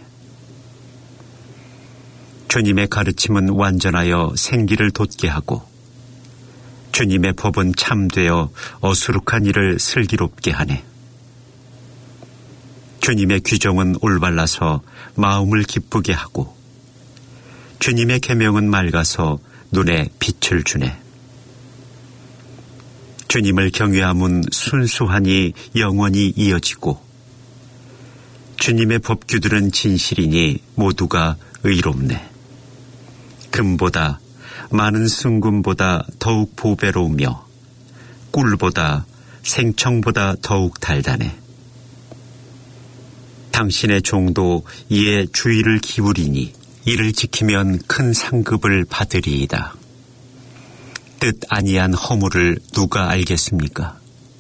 Speaker 13: 주님의 가르침은 완전하여 생기를 돋게 하고 주님의 법은 참되어 어수룩한 일을 슬기롭게 하네. 주님의 규정은 올발라서 마음을 기쁘게 하고 주님의 계명은 맑아서 눈에 빛을 주네. 주님을 경외함은 순수하니 영원히 이어지고 주님의 법규들은 진실이니 모두가 의롭네. 금보다 많은 순금보다 더욱 보배로우며 꿀보다 생청보다 더욱 달다네. 당신의 종도 이에 주의를 기울이니 이를 지키면 큰 상급을 받으리이다. 뜻 아니한 허물을 누가 알겠습니까?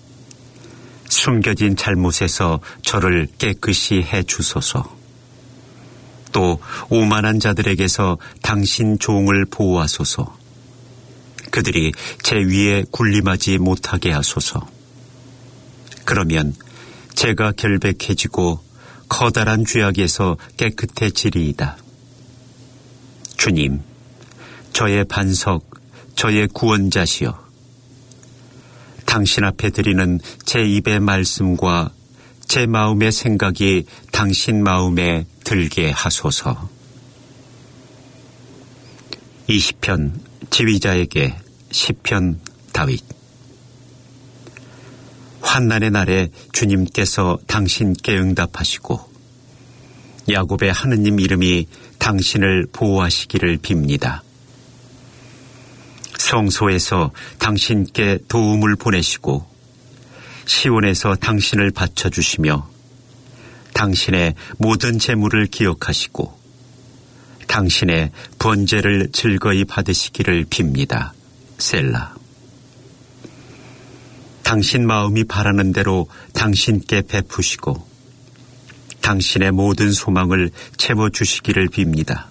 Speaker 13: 숨겨진 잘못에서 저를 깨끗이 해 주소서. 또 오만한 자들에게서 당신 종을 보호하소서. 그들이 제 위에 군림하지 못하게 하소서. 그러면 제가 결백해지고 커다란 죄악에서 깨끗해지리이다. 주님, 저의 반석, 저의 구원자시여. 당신 앞에 드리는 제 입의 말씀과 제 마음의 생각이 당신 마음에 들게 하소서. 20편 지휘자에게 시편 다윗. 환난의 날에 주님께서 당신께 응답하시고 야곱의 하느님 이름이 당신을 보호하시기를 빕니다. 성소에서 당신께 도움을 보내시고 시온에서 당신을 받쳐주시며 당신의 모든 재물을 기억하시고 당신의 번제를 즐거이 받으시기를 빕니다. 셀라. 당신 마음이 바라는 대로 당신께 베푸시고 당신의 모든 소망을 채워주시기를 빕니다.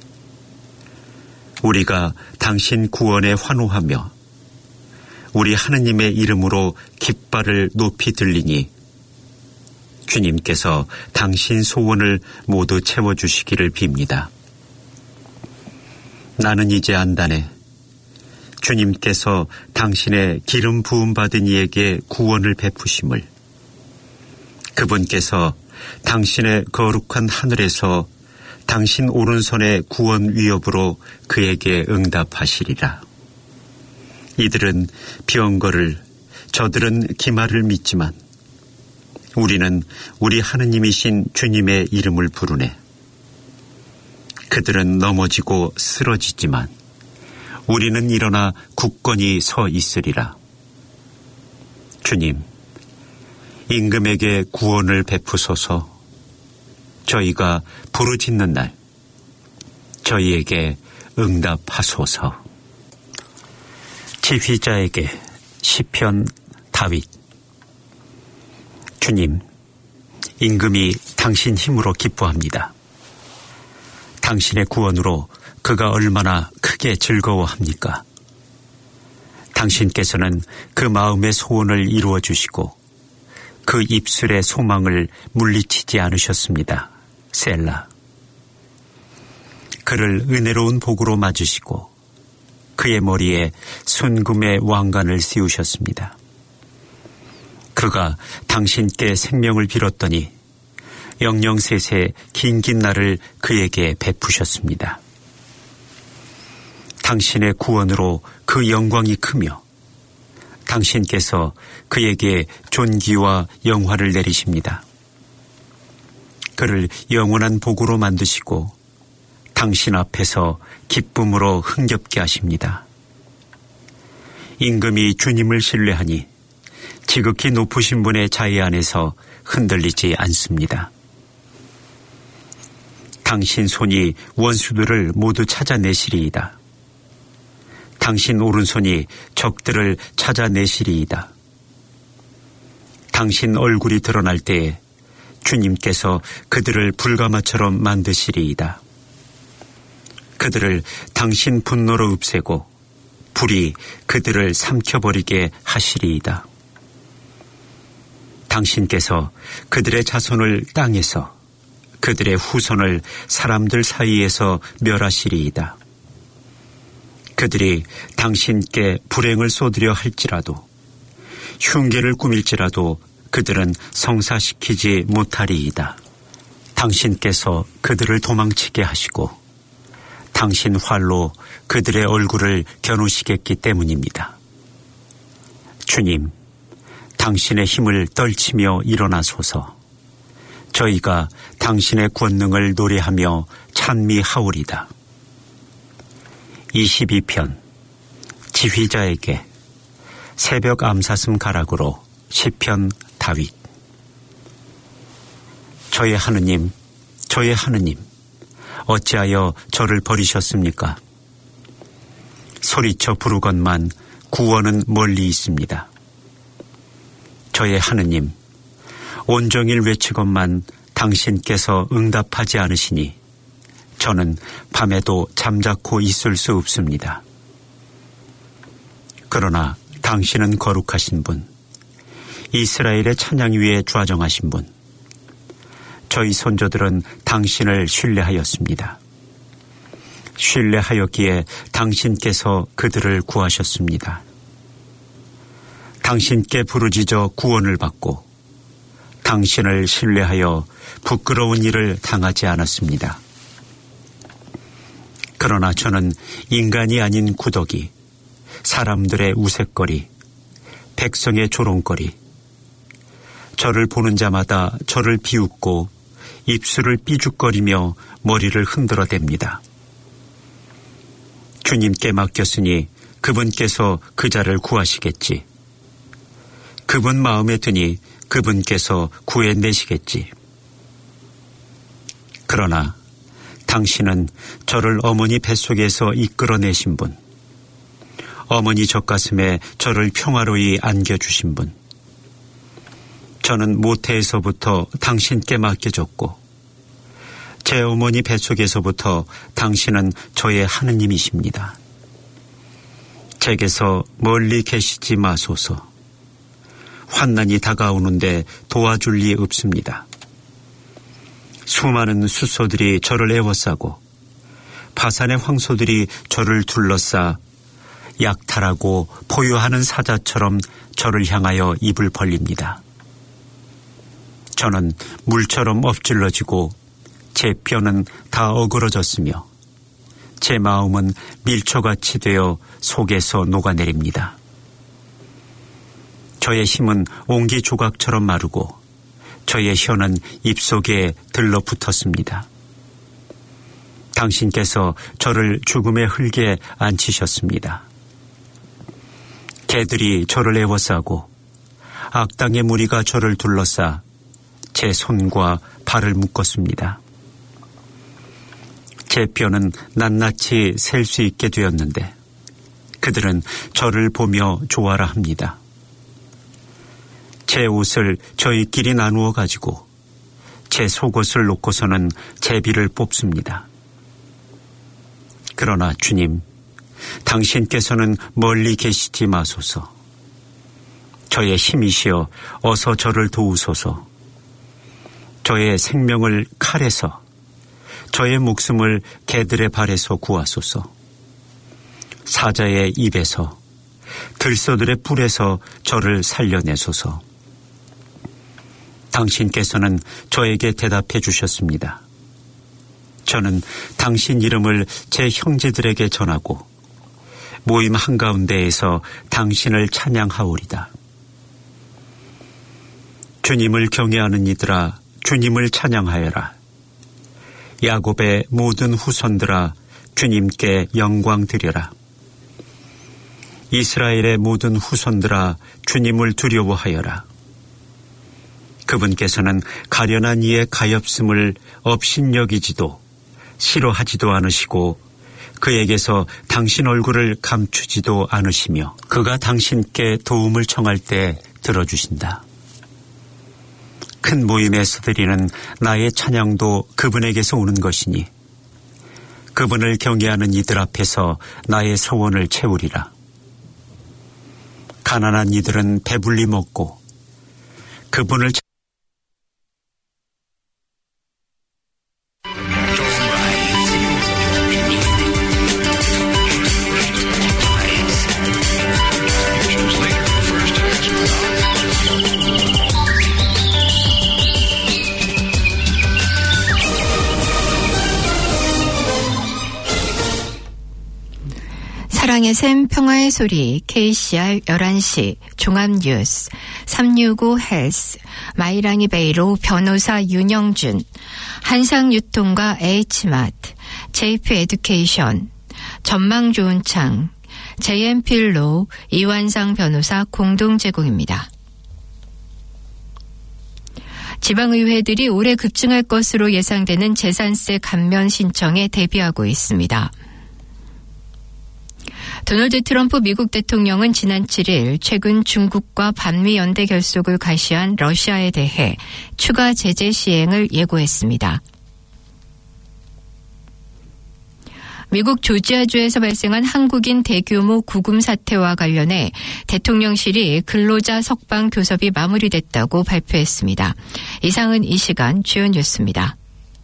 Speaker 13: 우리가 당신 구원에 환호하며 우리 하느님의 이름으로 깃발을 높이 들리니 주님께서 당신 소원을 모두 채워주시기를 빕니다. 나는 이제 안다네. 주님께서 당신의 기름 부음 받은 이에게 구원을 베푸심을, 그분께서 당신의 거룩한 하늘에서 당신 오른손의 구원 위협으로 그에게 응답하시리라. 이들은 병거를, 저들은 기말을 믿지만 우리는 우리 하느님이신 주님의 이름을 부르네. 그들은 넘어지고 쓰러지지만 우리는 일어나 굳건히 서 있으리라. 주님, 임금에게 구원을 베푸소서. 저희가 부르짖는 날 저희에게 응답하소서. 지휘자에게 시편 다윗. 주님, 임금이 당신 힘으로 기뻐합니다. 당신의 구원으로 그가 얼마나 크게 즐거워합니까? 당신께서는 그 마음의 소원을 이루어 주시고 그 입술의 소망을 물리치지 않으셨습니다. 셀라. 그를 은혜로운 복으로 맞으시고 그의 머리에 순금의 왕관을 씌우셨습니다. 그가 당신께 생명을 빌었더니 영영세세 긴긴 날을 그에게 베푸셨습니다. 당신의 구원으로 그 영광이 크며 당신께서 그에게 존귀와 영화를 내리십니다. 그를 영원한 복으로 만드시고 당신 앞에서 기쁨으로 흥겹게 하십니다. 임금이 주님을 신뢰하니 지극히 높으신 분의 자애 안에서 흔들리지 않습니다. 당신 손이 원수들을 모두 찾아내시리이다. 당신 오른손이 적들을 찾아내시리이다. 당신 얼굴이 드러날 때에 주님께서 그들을 불가마처럼 만드시리이다. 그들을 당신 분노로 읍새고 불이 그들을 삼켜버리게 하시리이다. 당신께서 그들의 자손을 땅에서 그들의 후손을 사람들 사이에서 멸하시리이다. 그들이 당신께 불행을 쏟으려 할지라도 흉계를 꾸밀지라도 그들은 성사시키지 못하리이다. 당신께서 그들을 도망치게 하시고 당신 활로 그들의 얼굴을 겨누시겠기 때문입니다. 주님, 당신의 힘을 떨치며 일어나소서. 저희가 당신의 권능을 노래하며 찬미하오리다. 22편 지휘자에게 새벽 암사슴 가락으로 시편 다윗. 저의 하느님, 저의 하느님, 어찌하여 저를 버리셨습니까? 소리쳐 부르건만 구원은 멀리 있습니다. 저의 하느님, 온종일 외치건만 당신께서 응답하지 않으시니 저는 밤에도 잠자코 있을 수 없습니다. 그러나 당신은 거룩하신 분, 이스라엘의 찬양 위에 좌정하신 분, 저희 손조들은 당신을 신뢰하였습니다. 신뢰하였기에 당신께서 그들을 구하셨습니다. 당신께 부르짖어 구원을 받고 당신을 신뢰하여 부끄러운 일을 당하지 않았습니다. 그러나 저는 인간이 아닌 구더기, 사람들의 우윳거리, 백성의 조롱거리, 저를 보는 자마다 저를 비웃고 입술을 삐죽거리며 머리를 흔들어댑니다. 주님께 맡겼으니 그분께서 그 자를 구하시겠지. 그분 마음에 드니 그분께서 구해내시겠지. 그러나 당신은 저를 어머니 뱃속에서 이끌어내신 분, 어머니 젖가슴에 저를 평화로이 안겨주신 분, 저는 모태에서부터 당신께 맡겨졌고 제 어머니 뱃속에서부터 당신은 저의 하느님이십니다. 제게서 멀리 계시지 마소서. 환난이 다가오는데 도와줄 리 없습니다. 수많은 숫소들이 저를 에워싸고 바산의 황소들이 저를 둘러싸 약탈하고 포효하는 사자처럼 저를 향하여 입을 벌립니다. 저는 물처럼 엎질러지고 제 뼈는 다 어그러졌으며 제 마음은 밀초같이 되어 속에서 녹아내립니다. 저의 힘은 옹기 조각처럼 마르고 저의 혀는 입속에 들러붙었습니다. 당신께서 저를 죽음의 흙에 앉히셨습니다. 개들이 저를 에워싸고 악당의 무리가 저를 둘러싸 제 손과 발을 묶었습니다. 제 뼈는 낱낱이 셀 수 있게 되었는데 그들은 저를 보며 좋아라 합니다. 제 옷을 저희끼리 나누어 가지고 제 속옷을 놓고서는 제비를 뽑습니다. 그러나 주님, 당신께서는 멀리 계시지 마소서. 저의 힘이시여 어서 저를 도우소서. 저의 생명을 칼에서, 저의 목숨을 개들의 발에서 구하소서. 사자의 입에서, 들소들의 뿔에서 저를 살려내소서. 당신께서는 저에게 대답해 주셨습니다. 저는 당신 이름을 제 형제들에게 전하고 모임 한가운데에서 당신을 찬양하오리다. 주님을 경외하는 이들아, 주님을 찬양하여라. 야곱의 모든 후손들아, 주님께 영광 드려라. 이스라엘의 모든 후손들아, 주님을 두려워하여라. 그분께서는 가련한 이의 가엾음을 업신여기지도 싫어하지도 않으시고 그에게서 당신 얼굴을 감추지도 않으시며 그가 당신께 도움을 청할 때 들어주신다. 큰 모임에서 드리는 나의 찬양도 그분에게서 오는 것이니 그분을 경외하는 이들 앞에서 나의 소원을 채우리라. 가난한 이들은 배불리 먹고 그분을
Speaker 8: 사랑의 샘 평화의 소리 KCR 11시 종합뉴스 365 헬스 마이랑이 베이로 변호사 윤영준 한상유통과 H마트 JP 에듀케이션 전망 좋은 창 JM필로 이완상 변호사 공동 제공입니다. 지방의회들이 올해 급증할 것으로 예상되는 재산세 감면 신청에 대비하고 있습니다. 도널드 트럼프 미국 대통령은 지난 7일 최근 중국과 반미 연대 결속을 가시한 러시아에 대해 추가 제재 시행을 예고했습니다. 미국 조지아주에서 발생한 한국인 대규모 구금 사태와 관련해 대통령실이 근로자 석방 교섭이 마무리됐다고 발표했습니다. 이상은 이 시간 주요 뉴스입니다.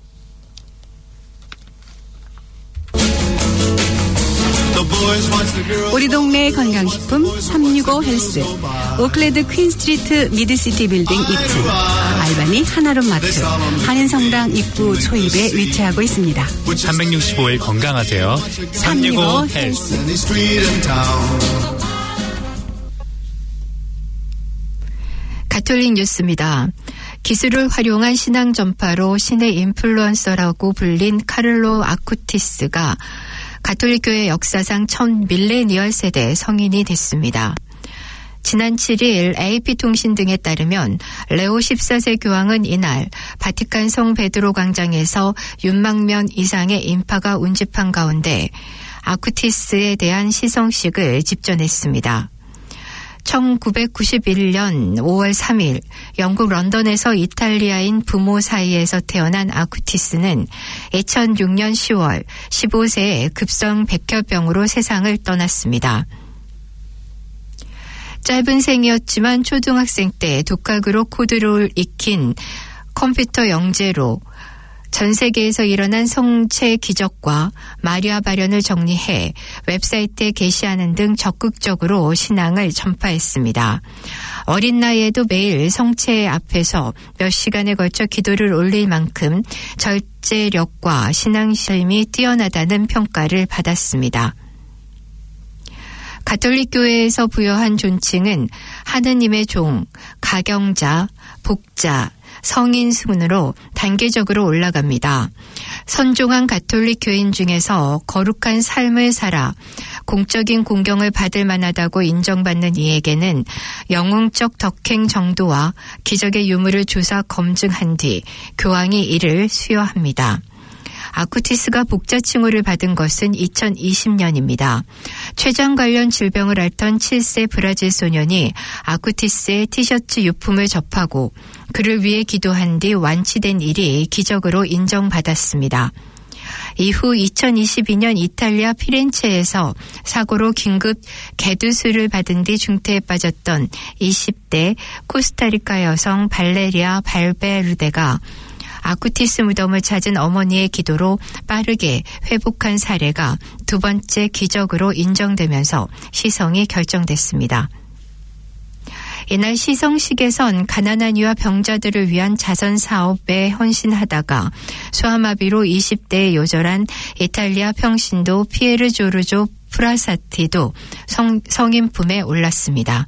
Speaker 1: 우리 동네 건강식품 365 헬스 오클랜드 퀸스트리트 미드시티 빌딩 2층 알바니 하나룸 마트 한인성당 입구 초입에 위치하고 있습니다.
Speaker 9: 365일 건강하세요. 365 헬스.
Speaker 8: 가톨릭 뉴스입니다. 기술을 활용한 신앙 전파로 신의 인플루언서라고 불린 카를로 아쿠티스가 가톨릭교회 역사상 첫 밀레니얼 세대 성인이 됐습니다. 지난 7일 AP통신 등에 따르면 레오 14세 교황은 이날 바티칸 성 베드로 광장에서 6만 이상의 인파가 운집한 가운데 아쿠티스에 대한 시성식을 집전했습니다. 1991년 5월 3일 영국 런던에서 이탈리아인 부모 사이에서 태어난 아쿠티스는 2006년 10월 15세에 급성 백혈병으로 세상을 떠났습니다. 짧은 생이었지만 초등학생 때 독학으로 코드를 익힌 컴퓨터 영재로 전 세계에서 일어난 성체 기적과 마리아 발현을 정리해 웹사이트에 게시하는 등 적극적으로 신앙을 전파했습니다. 어린 나이에도 매일 성체 앞에서 몇 시간에 걸쳐 기도를 올릴 만큼 절제력과 신앙심이 뛰어나다는 평가를 받았습니다. 가톨릭 교회에서 부여한 존칭은 하느님의 종, 가경자, 복자, 성인 순으로 단계적으로 올라갑니다. 선종한 가톨릭 교인 중에서 거룩한 삶을 살아 공적인 공경을 받을 만하다고 인정받는 이에게는 영웅적 덕행 정도와 기적의 유무를 조사 검증한 뒤 교황이 이를 수여합니다. 아쿠티스가 복자 칭호를 받은 것은 2020년입니다. 췌장 관련 질병을 앓던 7세 브라질 소년이 아쿠티스의 티셔츠 유품을 접하고 그를 위해 기도한 뒤 완치된 일이 기적으로 인정받았습니다. 이후 2022년 이탈리아 피렌체에서 사고로 긴급 개두술을 받은 뒤 중태에 빠졌던 20대 코스타리카 여성 발레리아 발베르데가 아쿠티스 무덤을 찾은 어머니의 기도로 빠르게 회복한 사례가 두 번째 기적으로 인정되면서 시성이 결정됐습니다. 이날 시성식에선 가난한 이와 병자들을 위한 자선 사업에 헌신하다가 소아마비로 20대에 요절한 이탈리아 평신도 피에르 조르조 프라사티도 성인 품에 올랐습니다.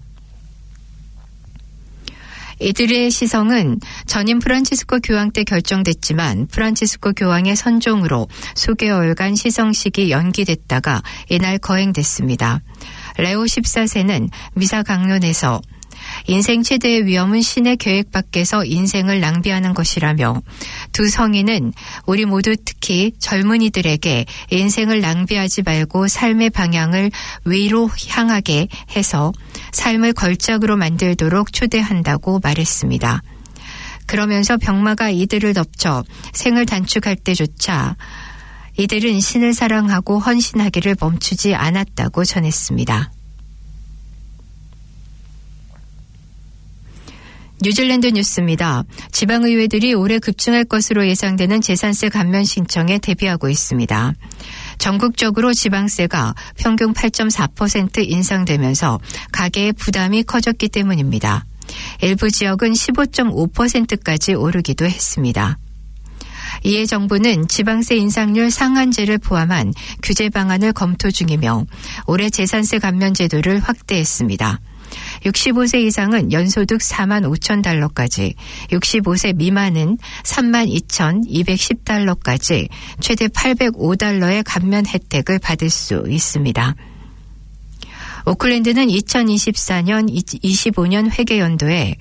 Speaker 8: 이들의 시성은 전임 프란치스코 교황 때 결정됐지만 프란치스코 교황의 선종으로 수개월간 시성식이 연기됐다가 이날 거행됐습니다. 레오 14세는 미사 강론에서 인생 최대의 위험은 신의 계획 밖에서 인생을 낭비하는 것이라며 두 성인은 우리 모두 특히 젊은이들에게 인생을 낭비하지 말고 삶의 방향을 위로 향하게 해서 삶을 걸작으로 만들도록 초대한다고 말했습니다. 그러면서 병마가 이들을 덮쳐 생을 단축할 때조차 이들은 신을 사랑하고 헌신하기를 멈추지 않았다고 전했습니다. 뉴질랜드 뉴스입니다. 지방의회들이 올해 급증할 것으로 예상되는 재산세 감면 신청에 대비하고 있습니다. 전국적으로 지방세가 평균 8.4% 인상되면서 가계의 부담이 커졌기 때문입니다. 일부 지역은 15.5%까지 오르기도 했습니다. 이에 정부는 지방세 인상률 상한제를 포함한 규제 방안을 검토 중이며 올해 재산세 감면 제도를 확대했습니다. 65세 이상은 연소득 4만 5천 달러까지, 65세 미만은 3만 2,210달러까지 최대 805달러의 감면 혜택을 받을 수 있습니다. 오클랜드는 2024년 25년 회계연도에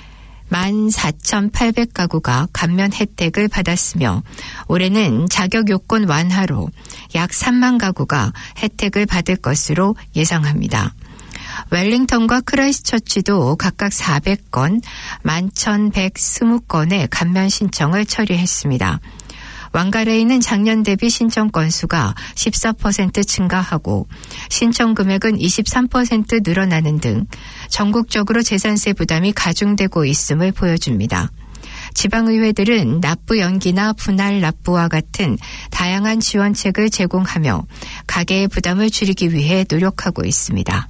Speaker 8: 14,800가구가 감면 혜택을 받았으며 올해는 자격 요건 완화로 약 3만 가구가 혜택을 받을 것으로 예상합니다. 웰링턴과 크라이스처치도 각각 400건, 11,120건의 감면 신청을 처리했습니다. 왕가레이는 작년 대비 신청 건수가 14% 증가하고 신청 금액은 23% 늘어나는 등 전국적으로 재산세 부담이 가중되고 있음을 보여줍니다. 지방의회들은 납부 연기나 분할 납부와 같은 다양한 지원책을 제공하며 가계의 부담을 줄이기 위해 노력하고 있습니다.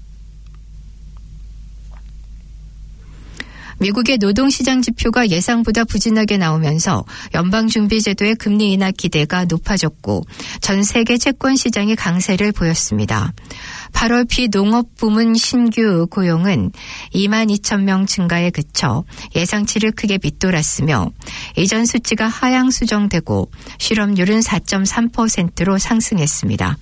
Speaker 8: 미국의 노동시장 지표가 예상보다 부진하게 나오면서 연방준비제도의 금리 인하 기대가 높아졌고 전 세계 채권시장이 강세를 보였습니다. 8월 비농업 부문 신규 고용은 2만 2천 명 증가에 그쳐 예상치를 크게 밑돌았으며 이전 수치가 하향 수정되고 실업률은 4.3%로 상승했습니다.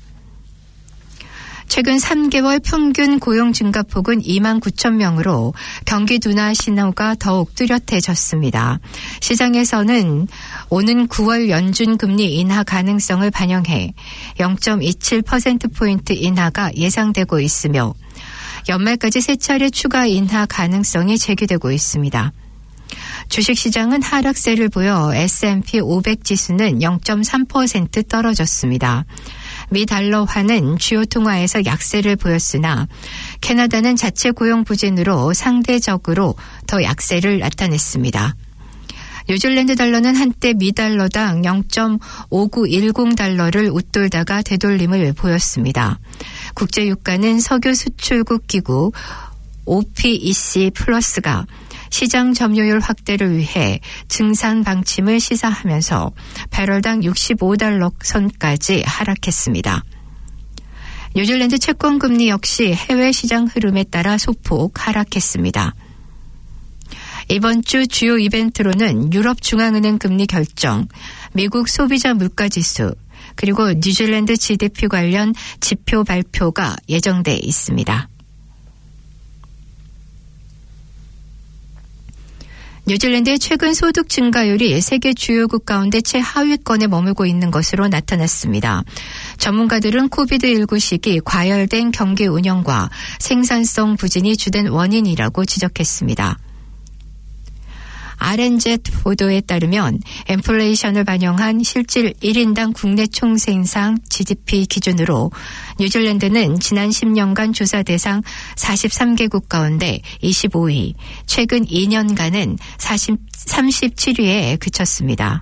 Speaker 8: 최근 3개월 평균 고용 증가폭은 2만 9천 명으로 경기 둔화 신호가 더욱 뚜렷해졌습니다. 시장에서는 오는 9월 연준 금리 인하 가능성을 반영해 0.27%포인트 인하가 예상되고 있으며 연말까지 3차례 추가 인하 가능성이 제기되고 있습니다. 주식시장은 하락세를 보여 S&P 500 지수는 0.3% 떨어졌습니다. 미 달러화는 주요 통화에서 약세를 보였으나 캐나다는 자체 고용 부진으로 상대적으로 더 약세를 나타냈습니다. 뉴질랜드 달러는 한때 미 달러당 0.5910달러를 웃돌다가 되돌림을 보였습니다. 국제유가는 석유 수출국 기구 OPEC 플러스가 시장 점유율 확대를 위해 증산 방침을 시사하면서 배럴당 65달러 선까지 하락했습니다. 뉴질랜드 채권금리 역시 해외 시장 흐름에 따라 소폭 하락했습니다. 이번 주 주요 이벤트로는 유럽 중앙은행 금리 결정, 미국 소비자 물가지수, 그리고 뉴질랜드 GDP 관련 지표 발표가 예정돼 있습니다. 뉴질랜드의 최근 소득 증가율이 세계 주요국 가운데 최하위권에 머물고 있는 것으로 나타났습니다. 전문가들은 코비드19 시기 과열된 경기 운영과 생산성 부진이 주된 원인이라고 지적했습니다. RNZ 보도에 따르면 인플레이션을 반영한 실질 1인당 국내 총생산 GDP 기준으로 뉴질랜드는 지난 10년간 조사 대상 43개국 가운데 25위, 최근 2년간은 37위에 그쳤습니다.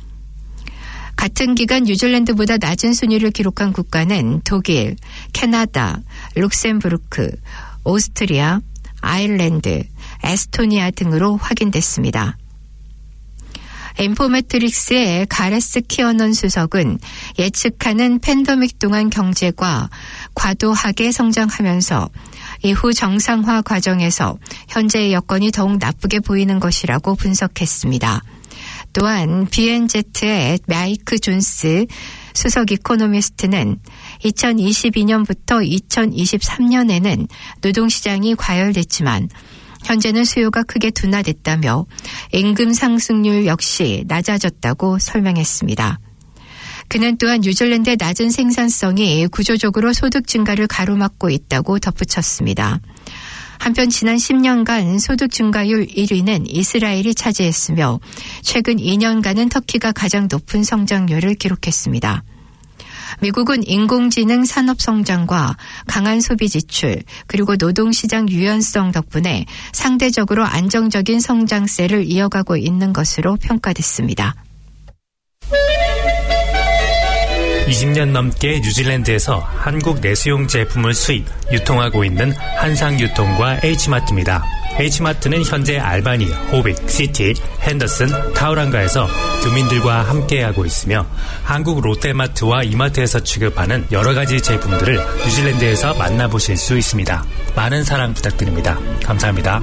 Speaker 8: 같은 기간 뉴질랜드보다 낮은 순위를 기록한 국가는 독일, 캐나다, 룩셈부르크, 오스트리아, 아일랜드, 에스토니아 등으로 확인됐습니다. 인포메트릭스의 가레스 키어넌 수석은 예측하는 팬데믹 동안 경제가 과도하게 성장하면서 이후 정상화 과정에서 현재의 여건이 더욱 나쁘게 보이는 것이라고 분석했습니다. 또한 BNZ의 마이크 존스 수석 이코노미스트는 2022년부터 2023년에는 노동시장이 과열됐지만 현재는 수요가 크게 둔화됐다며 임금 상승률 역시 낮아졌다고 설명했습니다. 그는 또한 뉴질랜드의 낮은 생산성이 구조적으로 소득 증가를 가로막고 있다고 덧붙였습니다. 한편 지난 10년간 소득 증가율 1위는 이스라엘이 차지했으며 최근 2년간은 터키가 가장 높은 성장률을 기록했습니다. 미국은 인공지능 산업 성장과 강한 소비 지출 그리고 노동시장 유연성 덕분에 상대적으로 안정적인 성장세를 이어가고 있는 것으로 평가됐습니다.
Speaker 9: 20년 넘게 뉴질랜드에서 한국 내수용 제품을 수입, 유통하고 있는 한상유통과 H마트입니다. H마트는 현재 알바니, 호빅, 시티, 핸더슨, 타우랑가에서 교민들과 함께하고 있으며 한국 롯데마트와 이마트에서 취급하는 여러 가지 제품들을 뉴질랜드에서 만나보실 수 있습니다. 많은 사랑 부탁드립니다. 감사합니다.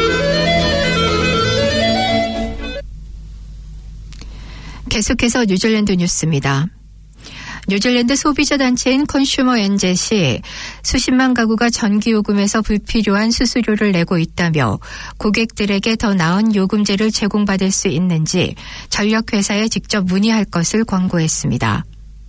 Speaker 8: 계속해서 뉴질랜드 뉴스입니다. 뉴질랜드 소비자 단체인 컨슈머 엔젯이 수십만 가구가 전기요금에서 불필요한 수수료를 내고 있다며 고객들에게 더 나은 요금제를 제공받을 수 있는지 전력회사에 직접 문의할 것을 권고했습니다.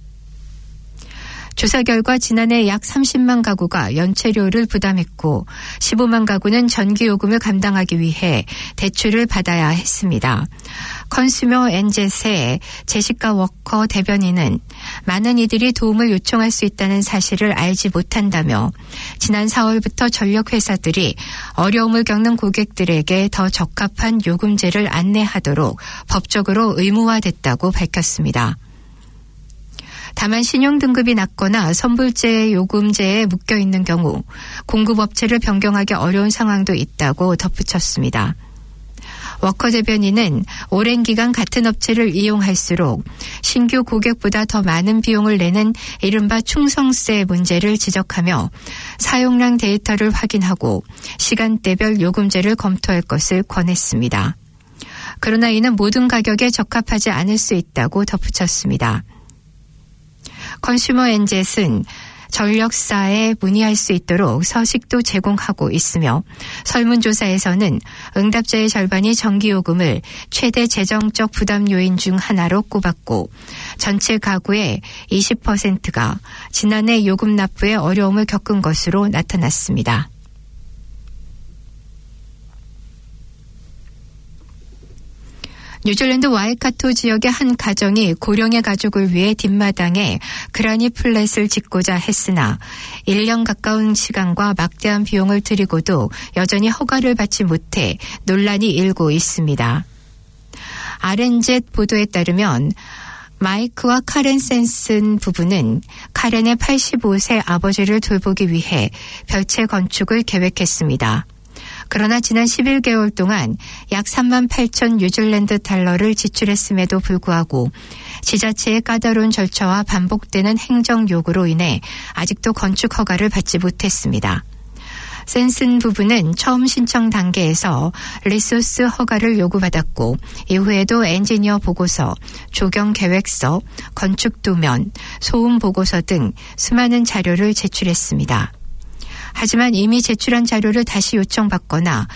Speaker 8: 조사 결과 지난해 약 30만 가구가 연체료를 부담했고 15만 가구는 전기요금을 감당하기 위해 대출을 받아야 했습니다. 컨슈머 엔젯의 제시카 워커 대변인은 많은 이들이 도움을 요청할 수 있다는 사실을 알지 못한다며 지난 4월부터 전력회사들이 어려움을 겪는 고객들에게 더 적합한 요금제를 안내하도록 법적으로 의무화됐다고 밝혔습니다. 다만 신용등급이 낮거나 선불제 요금제에 묶여있는 경우 공급업체를 변경하기 어려운 상황도 있다고 덧붙였습니다. 워커 대변인은 오랜 기간 같은 업체를 이용할수록 신규 고객보다 더 많은 비용을 내는 이른바 충성세 문제를 지적하며 사용량 데이터를 확인하고 시간대별 요금제를 검토할 것을 권했습니다. 그러나 이는 모든 가격에 적합하지 않을 수 있다고 덧붙였습니다. 컨슈머 엔젯은 전력사에 문의할 수 있도록 서식도 제공하고 있으며 설문조사에서는 응답자의 절반이 전기요금을 최대 재정적 부담 요인 중 하나로 꼽았고 전체 가구의 20%가 지난해 요금 납부에 어려움을 겪은 것으로 나타났습니다. 뉴질랜드 와이카토 지역의 한 가정이 고령의 가족을 위해 뒷마당에 그라니 플랫을 짓고자 했으나 1년 가까운 시간과 막대한 비용을 들이고도 여전히 허가를 받지 못해 논란이 일고 있습니다. RNZ 보도에 따르면 마이크와 카렌 샌슨 부부는 카렌의 85세 아버지를 돌보기 위해 별채 건축을 계획했습니다. 그러나 지난 11개월 동안 약 3만 8천 뉴질랜드 달러를 지출했음에도 불구하고 지자체의 까다로운 절차와 반복되는 행정 요구로 인해 아직도 건축 허가를 받지 못했습니다. 샌슨 부부는 처음 신청 단계에서 리소스 허가를 요구받았고 이후에도 엔지니어 보고서, 조경 계획서, 건축 도면, 소음 보고서 등 수많은 자료를 제출했습니다. 하지만 이미 제출한 자료를 다시 요청받거나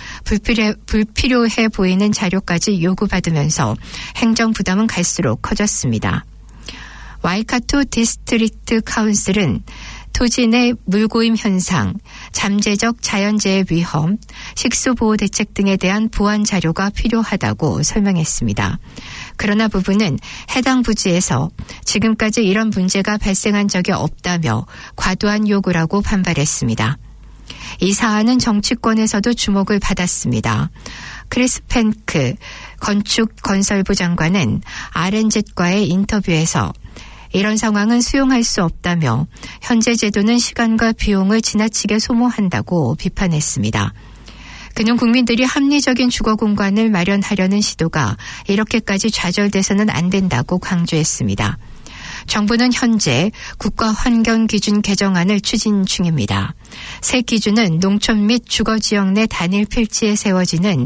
Speaker 8: 불필요해 보이는 자료까지 요구받으면서 행정 부담은 갈수록 커졌습니다. 와이카토 디스트릭트 카운슬은 토지 내 물고임 현상, 잠재적 자연재해 위험, 식수보호 대책 등에 대한 보완 자료가 필요하다고 설명했습니다. 그러나 부부는 해당 부지에서 지금까지 이런 문제가 발생한 적이 없다며 과도한 요구라고 반발했습니다. 이 사안은 정치권에서도 주목을 받았습니다. 크리스 펜크 건축건설부 장관은 RNZ과의 인터뷰에서 이런 상황은 수용할 수 없다며 현재 제도는 시간과 비용을 지나치게 소모한다고 비판했습니다. 그는 국민들이 합리적인 주거 공간을 마련하려는 시도가 이렇게까지 좌절돼서는 안 된다고 강조했습니다. 정부는 현재 국가환경기준 개정안을 추진 중입니다. 새 기준은 농촌 및 주거지역 내 단일 필지에 세워지는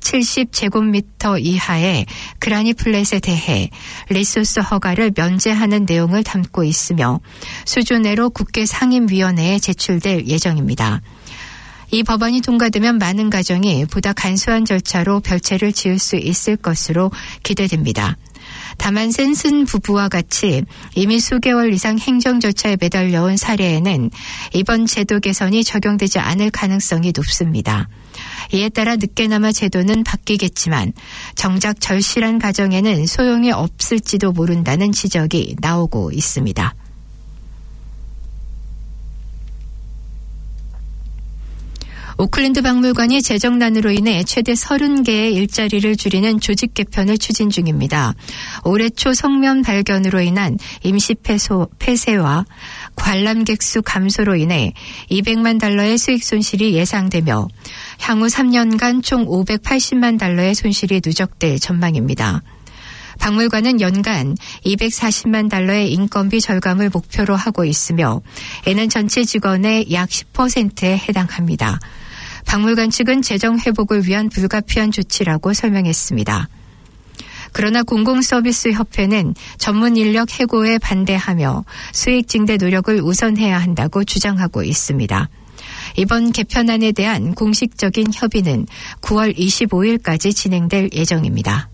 Speaker 8: 70제곱미터 이하의 그라니 플랫에 대해 리소스 허가를 면제하는 내용을 담고 있으며 수주 내로 국회 상임위원회에 제출될 예정입니다. 이 법안이 통과되면 많은 가정이 보다 간소한 절차로 별채를 지을 수 있을 것으로 기대됩니다. 다만 샌슨 부부와 같이 이미 수개월 이상 행정 절차에 매달려온 사례에는 이번 제도 개선이 적용되지 않을 가능성이 높습니다. 이에 따라 늦게나마 제도는 바뀌겠지만 정작 절실한 가정에는 소용이 없을지도 모른다는 지적이 나오고 있습니다. 오클랜드 박물관이 재정난으로 인해 최대 30개의 일자리를 줄이는 조직 개편을 추진 중입니다. 올해 초 성면 발견으로 인한 임시 폐쇄와 관람객 수 감소로 인해 $200만 수익 손실이 예상되며 향후 3년간 총 $580만 손실이 누적될 전망입니다. 박물관은 연간 $240만 인건비 절감을 목표로 하고 있으며 이는 전체 직원의 약 10%에 해당합니다. 박물관 측은 재정 회복을 위한 불가피한 조치라고 설명했습니다. 그러나 공공서비스협회는 전문 인력 해고에 반대하며 수익 증대 노력을 우선해야 한다고 주장하고 있습니다. 이번 개편안에 대한 공식적인 협의는 9월 25일까지 진행될 예정입니다.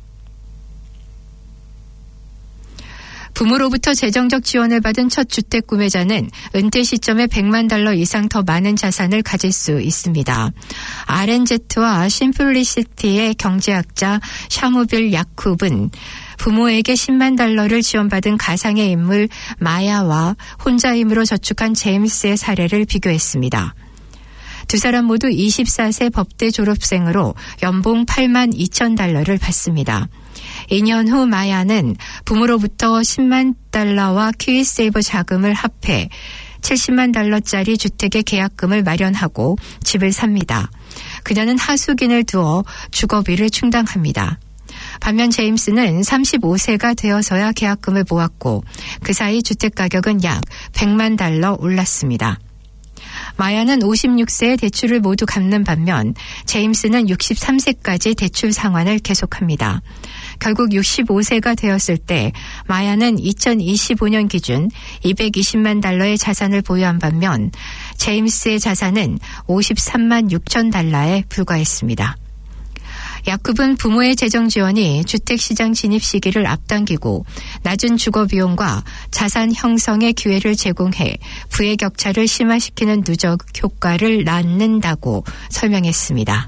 Speaker 8: 부모로부터 재정적 지원을 받은 첫 주택 구매자는 은퇴 시점에 $100만 이상 더 많은 자산을 가질 수 있습니다. RNZ와 심플리시티의 경제학자 샤무빌 야쿱은 부모에게 $10만 지원받은 가상의 인물 마야와 혼자 힘으로 저축한 제임스의 사례를 비교했습니다. 두 사람 모두 24세 법대 졸업생으로 연봉 $82,000를 받습니다. 2년 후 마야는 부모로부터 $10만 키위세이버 자금을 합해 $70만 주택의 계약금을 마련하고 집을 삽니다. 그녀는 하숙인을 두어 주거비를 충당합니다. 반면 제임스는 35세가 되어서야 계약금을 모았고 그 사이 주택 가격은 약 $100만 올랐습니다. 마야는 56세에 대출을 모두 갚는 반면 제임스는 63세까지 대출 상환을 계속합니다. 결국 65세가 되었을 때 마야는 2025년 기준 $220만 자산을 보유한 반면 제임스의 자산은 $53만 6천 불과했습니다. 야쿱은 부모의 재정 지원이 주택시장 진입 시기를 앞당기고 낮은 주거 비용과 자산 형성의 기회를 제공해 부의 격차를 심화시키는 누적 효과를 낳는다고 설명했습니다.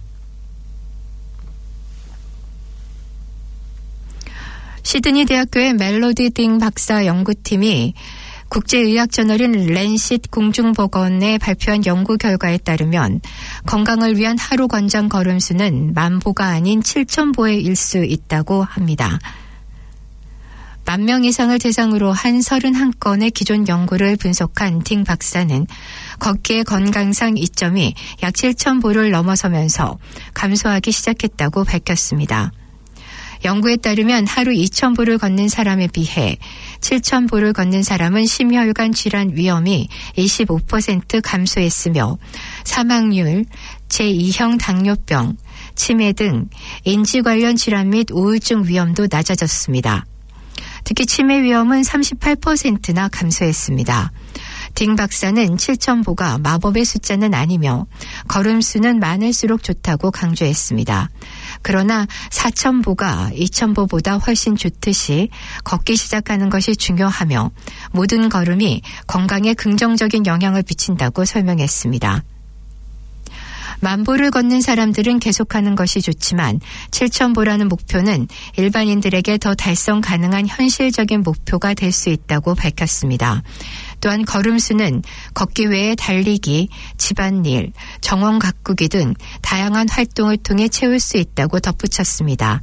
Speaker 8: 시드니 대학교의 멜로디 딩 박사 연구팀이 국제의학저널인 랜싯 공중보건에 발표한 연구 결과에 따르면 건강을 위한 하루 권장 걸음수는 10,000보가 아닌 7,000보일 수 있다고 합니다. 10,000명 이상을 대상으로 한 31건의 기존 연구를 분석한 딩 박사는 걷기의 건강상 이점이 약 7,000보를 넘어서면서 감소하기 시작했다고 밝혔습니다. 연구에 따르면 하루 2,000보를 걷는 사람에 비해 7,000보를 걷는 사람은 심혈관 질환 위험이 25% 감소했으며 사망률, 제2형 당뇨병, 치매 등 인지 관련 질환 및 우울증 위험도 낮아졌습니다. 특히 치매 위험은 38%나 감소했습니다. 딩 박사는 7,000보가 마법의 숫자는 아니며 걸음수는 많을수록 좋다고 강조했습니다. 그러나 4,000보가 2,000보보다 훨씬 좋듯이 걷기 시작하는 것이 중요하며 모든 걸음이 건강에 긍정적인 영향을 미친다고 설명했습니다. 10,000보를 걷는 사람들은 계속하는 것이 좋지만 7,000보라는 목표는 일반인들에게 더 달성 가능한 현실적인 목표가 될 수 있다고 밝혔습니다. 또한 걸음수는 걷기 외에 달리기, 집안일, 정원 가꾸기 등 다양한 활동을 통해 채울 수 있다고 덧붙였습니다.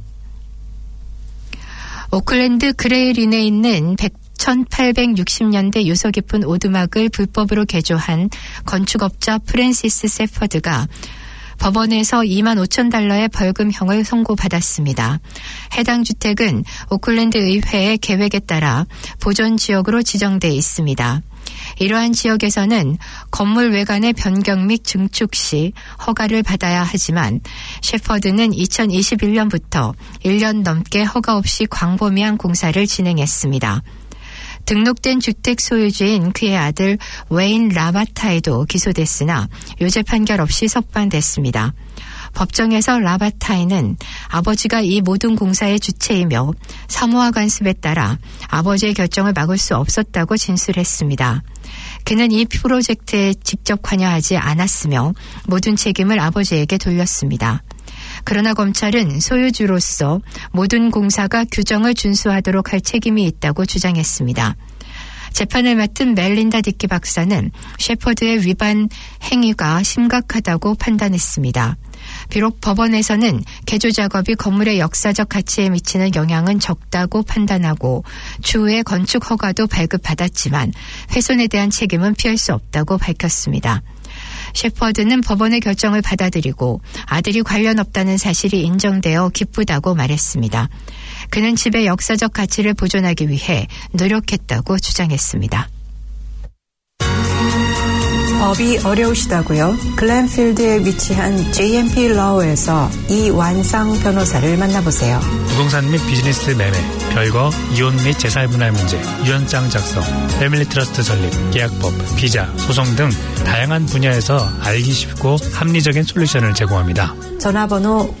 Speaker 8: 오클랜드 그레이린에 있는 1860년대 유서 깊은 오두막을 불법으로 개조한 건축업자 프랜시스 세퍼드가 법원에서 $25,000의 벌금형을 선고받았습니다. 해당 주택은 오클랜드 의회의 계획에 따라 보존지역으로 지정돼 있습니다. 이러한 지역에서는 건물 외관의 변경 및 증축 시 허가를 받아야 하지만 셰퍼드는 2021년부터 1년 넘게 허가 없이 광범위한 공사를 진행했습니다. 등록된 주택 소유주인 그의 아들 웨인 라바타이도 기소됐으나 유죄 판결 없이 석방됐습니다. 법정에서 라바타이는 아버지가 이 모든 공사의 주체이며 사모와 관습에 따라 아버지의 결정을 막을 수 없었다고 진술했습니다. 그는 이 프로젝트에 직접 관여하지 않았으며 모든 책임을 아버지에게 돌렸습니다. 그러나 검찰은 소유주로서 모든 공사가 규정을 준수하도록 할 책임이 있다고 주장했습니다. 재판을 맡은 멜린다 디키 박사는 셰퍼드의 위반 행위가 심각하다고 판단했습니다. 비록 법원에서는 개조 작업이 건물의 역사적 가치에 미치는 영향은 적다고 판단하고 추후에 건축 허가도 발급받았지만 훼손에 대한 책임은 피할 수 없다고 밝혔습니다. 셰퍼드는 법원의 결정을 받아들이고 아들이 관련 없다는 사실이 인정되어 기쁘다고 말했습니다. 그는 집의 역사적 가치를 보존하기 위해 노력했다고 주장했습니다.
Speaker 11: 법이 어려우시다고요? 글렌필드에 위치한 JMP Law에서 이완상 변호사를 만나보세요.
Speaker 9: 부동산 및 비즈니스 매매, 별거, 이혼 및 재산분할 문제, 유언장 작성, 패밀리 트러스트 설립, 계약법, 비자, 소송 등 다양한 분야에서 알기 쉽고 합리적인 솔루션을 제공합니다.
Speaker 11: 전화번호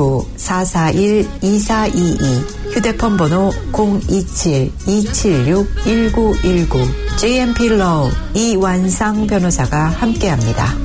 Speaker 11: 09-441-2422, 휴대폰 번호 027-276-1919, JMP Law 이완상 변호사가 함께합니다.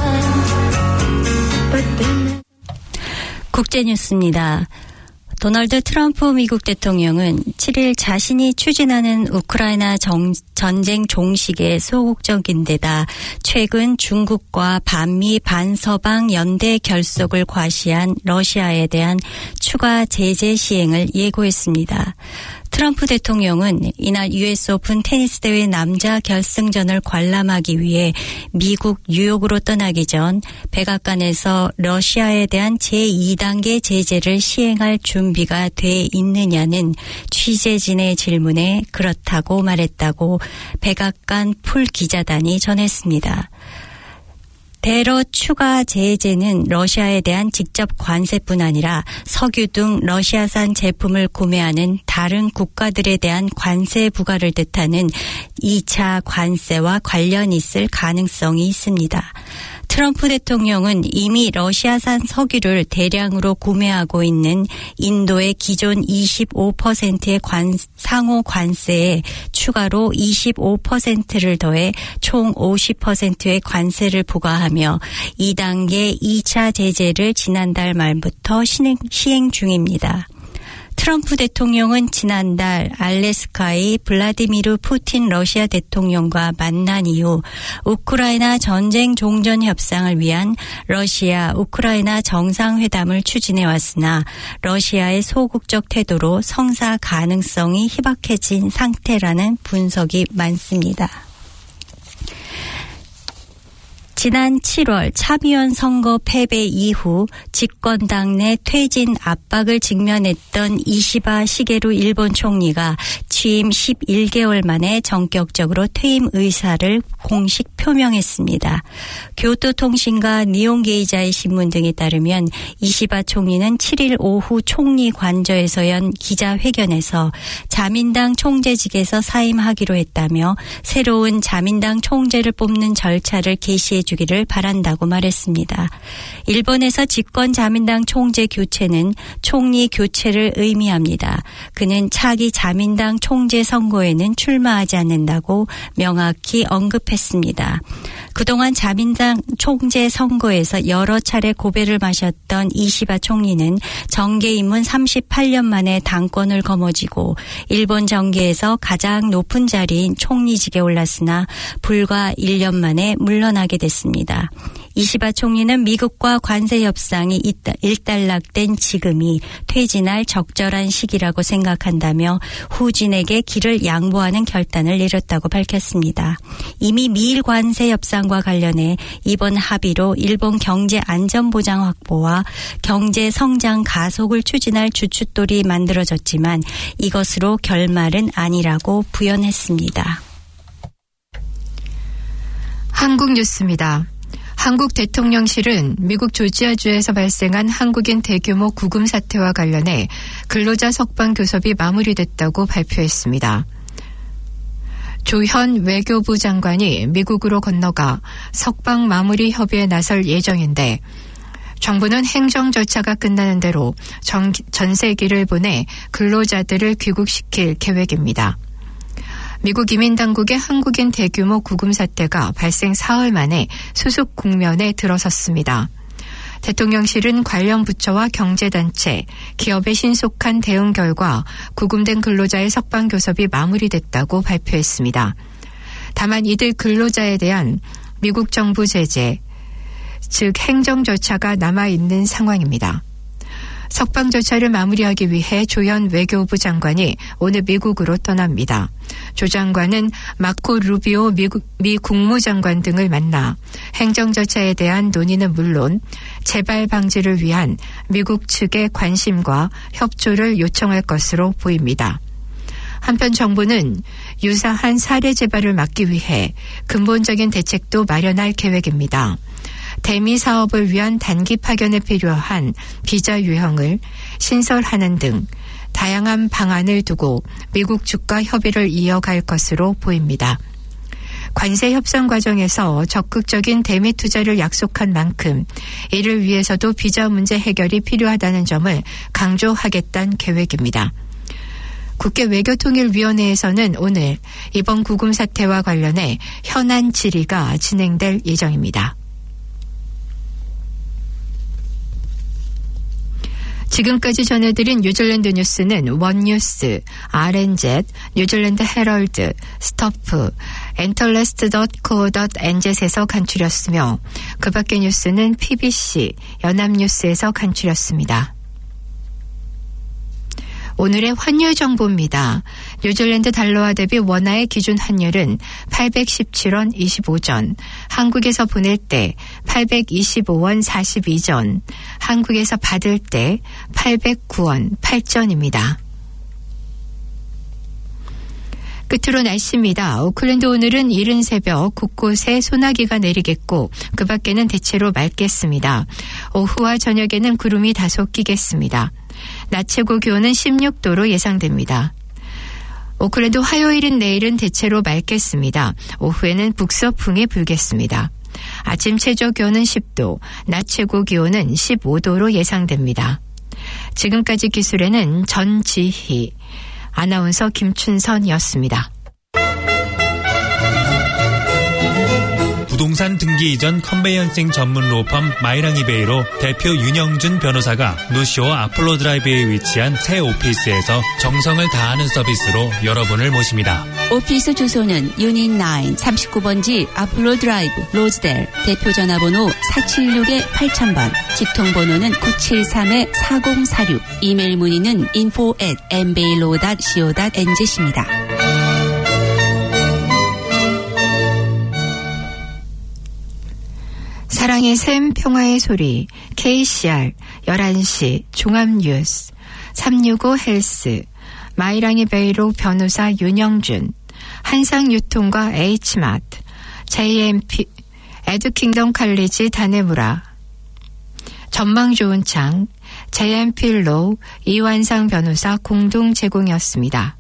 Speaker 14: 국제뉴스입니다. 도널드 트럼프 미국 대통령은 7일 자신이 추진하는 우크라이나 전쟁 종식에 소극적인 데다 최근 중국과 반미 반서방 연대 결속을 과시한 러시아에 대한 추가 제재 시행을 예고했습니다. 트럼프 대통령은 이날 US 오픈 테니스 대회 남자 결승전을 관람하기 위해 미국 뉴욕으로 떠나기 전 백악관에서 러시아에 대한 제2단계 제재를 시행할 준비가 돼 있느냐는 취재진의 질문에 그렇다고 말했다고 백악관 풀 기자단이 전했습니다. 대러 추가 제재는 러시아에 대한 직접 관세뿐 아니라 석유 등 러시아산 제품을 구매하는 다른 국가들에 대한 관세 부과를 뜻하는 2차 관세와 관련이 있을 가능성이 있습니다. 트럼프 대통령은 이미 러시아산 석유를 대량으로 구매하고 있는 인도의 기존 25%의 상호 관세에 추가로 25%를 더해 총 50%의 관세를 부과하며 2단계 2차 제재를 지난달 말부터 시행 중입니다. 트럼프 대통령은 지난달 알래스카의 블라디미르 푸틴 러시아 대통령과 만난 이후 우크라이나 전쟁 종전 협상을 위한 러시아 우크라이나 정상회담을 추진해 왔으나 러시아의 소극적 태도로 성사 가능성이 희박해진 상태라는 분석이 많습니다. 지난 7월 참의원 선거 패배 이후 집권당 내 퇴진 압박을 직면했던 이시바 시게루 일본 총리가 취임 11개월 만에 전격적으로 퇴임 의사를 공식 표명했습니다. 교토통신과 니혼게이자이 신문 등에 따르면 이시바 총리는 7일 오후 총리 관저에서 연 기자회견에서 자민당 총재직에서 사임하기로 했다며 새로운 자민당 총재를 뽑는 절차를 개시해 주기를 바란다고 말했습니다. 일본에서 집권 자민당 총재 교체는 총리 교체를 의미합니다. 그는 차기 자민당 총재 선거에는 출마하지 않는다고 명확히 언급했습니다. 그동안 자민당 총재 선거에서 여러 차례 고배를 마셨던 이시바 총리는 정계 입문 38년 만에 당권을 거머쥐고 일본 정계에서 가장 높은 자리인 총리직에 올랐으나 불과 1년 만에 물러나게 됐습니다. 이시바 총리는 미국과 관세 협상이 일단락된 지금이 퇴진할 적절한 시기라고 생각한다며 후진에게 길을 양보하는 결단을 내렸다고 밝혔습니다. 이미 미일 관세 협상과 관련해 이번 합의로 일본 경제 안전보장 확보와 경제 성장 가속을 추진할 주춧돌이 만들어졌지만 이것으로 결말은 아니라고 부연했습니다.
Speaker 8: 한국 뉴스입니다. 한국 대통령실은 미국 조지아주에서 발생한 한국인 대규모 구금 사태와 관련해 근로자 석방 교섭이 마무리됐다고 발표했습니다. 조현 외교부 장관이 미국으로 건너가 석방 마무리 협의에 나설 예정인데 정부는 행정 절차가 끝나는 대로 전세기를 보내 근로자들을 귀국시킬 계획입니다. 미국 이민당국의 한국인 대규모 구금 사태가 발생 사흘 만에 수습 국면에 들어섰습니다. 대통령실은 관련 부처와 경제단체, 기업의 신속한 대응 결과 구금된 근로자의 석방 교섭이 마무리됐다고 발표했습니다. 다만 이들 근로자에 대한 미국 정부 제재, 즉 행정 절차가 남아있는 상황입니다. 석방 절차를 마무리하기 위해 조현 외교부 장관이 오늘 미국으로 떠납니다. 조 장관은 마코 루비오 미 국무장관 등을 만나 행정 절차에 대한 논의는 물론 재발 방지를 위한 미국 측의 관심과 협조를 요청할 것으로 보입니다. 한편 정부는 유사한 사례 재발을 막기 위해 근본적인 대책도 마련할 계획입니다. 대미 사업을 위한 단기 파견에 필요한 비자 유형을 신설하는 등 다양한 방안을 두고 미국 측과 협의를 이어갈 것으로 보입니다. 관세 협상 과정에서 적극적인 대미 투자를 약속한 만큼 이를 위해서도 비자 문제 해결이 필요하다는 점을 강조하겠다는 계획입니다. 국회 외교통일위원회에서는 오늘 이번 구금 사태와 관련해 현안 질의가 진행될 예정입니다. 지금까지 전해드린 뉴질랜드 뉴스는 원뉴스, RNZ, 뉴질랜드 헤럴드, 스토프, 엔털레스트.co.nz에서 간추렸으며 그 밖의 뉴스는 PBC, 연합뉴스에서 간추렸습니다. 오늘의 환율 정보입니다. 뉴질랜드 달러화 대비 원화의 기준 환율은 817원 25전, 한국에서 보낼 때 825원 42전, 한국에서 받을 때 809원 8전입니다. 끝으로 날씨입니다. 오클랜드 오늘은 이른 새벽 곳곳에 소나기가 내리겠고 그 밖에는 대체로 맑겠습니다. 오후와 저녁에는 구름이 다소 끼겠습니다. 낮 최고 기온은 16도로 예상됩니다. 오클랜드 화요일인 내일은 대체로 맑겠습니다. 오후에는 북서풍이 불겠습니다. 아침 최저 기온은 10도, 낮 최고 기온은 15도로 예상됩니다. 지금까지 기술에는 전지희, 아나운서 김춘선이었습니다.
Speaker 9: 부동산 등기 이전 컨베이언싱 전문 로펌 마이랑이베이로 대표 윤영준 변호사가 노쇼 아폴로 드라이브에 위치한 새 오피스에서 정성을 다하는 서비스로 여러분을 모십니다.
Speaker 10: 오피스 주소는 유닛 9 39번지 아폴로 드라이브 로즈델, 대표 전화번호 476-8000번, 직통번호는 973-4046, 이메일 문의는 info@mbailo.co.nz입니다.
Speaker 8: 사랑의 샘, 평화의 소리, KCR, 11시, 종합뉴스, 365 헬스, 마이랑이 베이로 변호사 윤영준, 한상유통과 H마트, JMP, 에듀킹덤 칼리지 다네무라, 전망 좋은 창, JMP로 이완상 변호사 공동 제공이었습니다.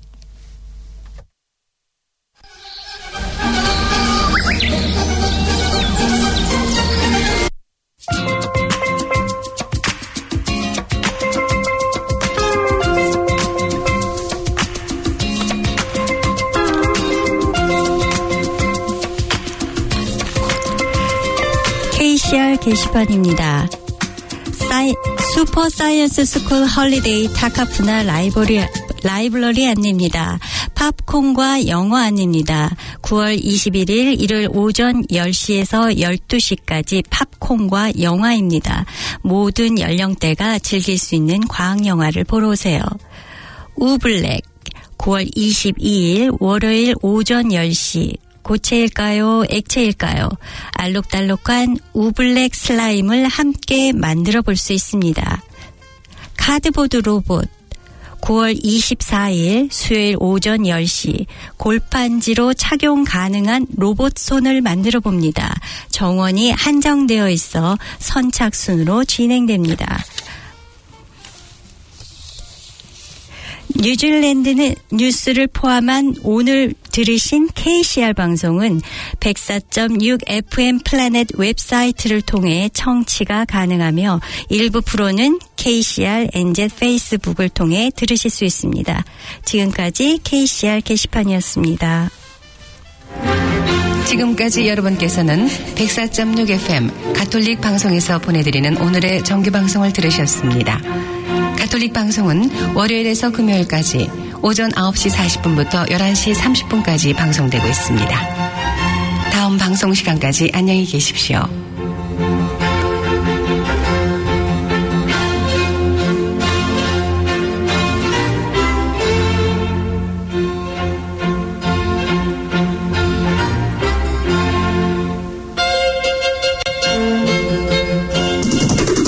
Speaker 14: KCR 게시판입니다. 슈퍼 사이언스 스쿨 홀리데이 타카푸나 라이브러리 안내입니다. 팝콘과 영어 안내입니다. 9월 21일 일요일 오전 10시에서 12시까지 팝콘과 영화입니다. 모든 연령대가 즐길 수 있는 과학영화를 보러 오세요. 우블랙 9월 22일 월요일 오전 10시 고체일까요? 액체일까요? 알록달록한 우블랙 슬라임을 함께 만들어 볼 수 있습니다. 카드보드 로봇 9월 24일 수요일 오전 10시 골판지로 착용 가능한 로봇 손을 만들어 봅니다. 정원이 한정되어 있어 선착순으로 진행됩니다. 뉴질랜드는 뉴스를 포함한 오늘 들으신 KCR 방송은 104.6 FM 플래닛 웹사이트를 통해 청취가 가능하며 일부 프로는 KCR NZ 페이스북을 통해 들으실 수 있습니다. 지금까지 KCR 게시판이었습니다.
Speaker 1: 지금까지 여러분께서는 104.6 FM 가톨릭 방송에서 보내드리는 오늘의 정규방송을 들으셨습니다. 가톨릭 방송은 월요일에서 금요일까지 오전 9시 40분부터 11시 30분까지 방송되고 있습니다. 다음 방송 시간까지 안녕히 계십시오.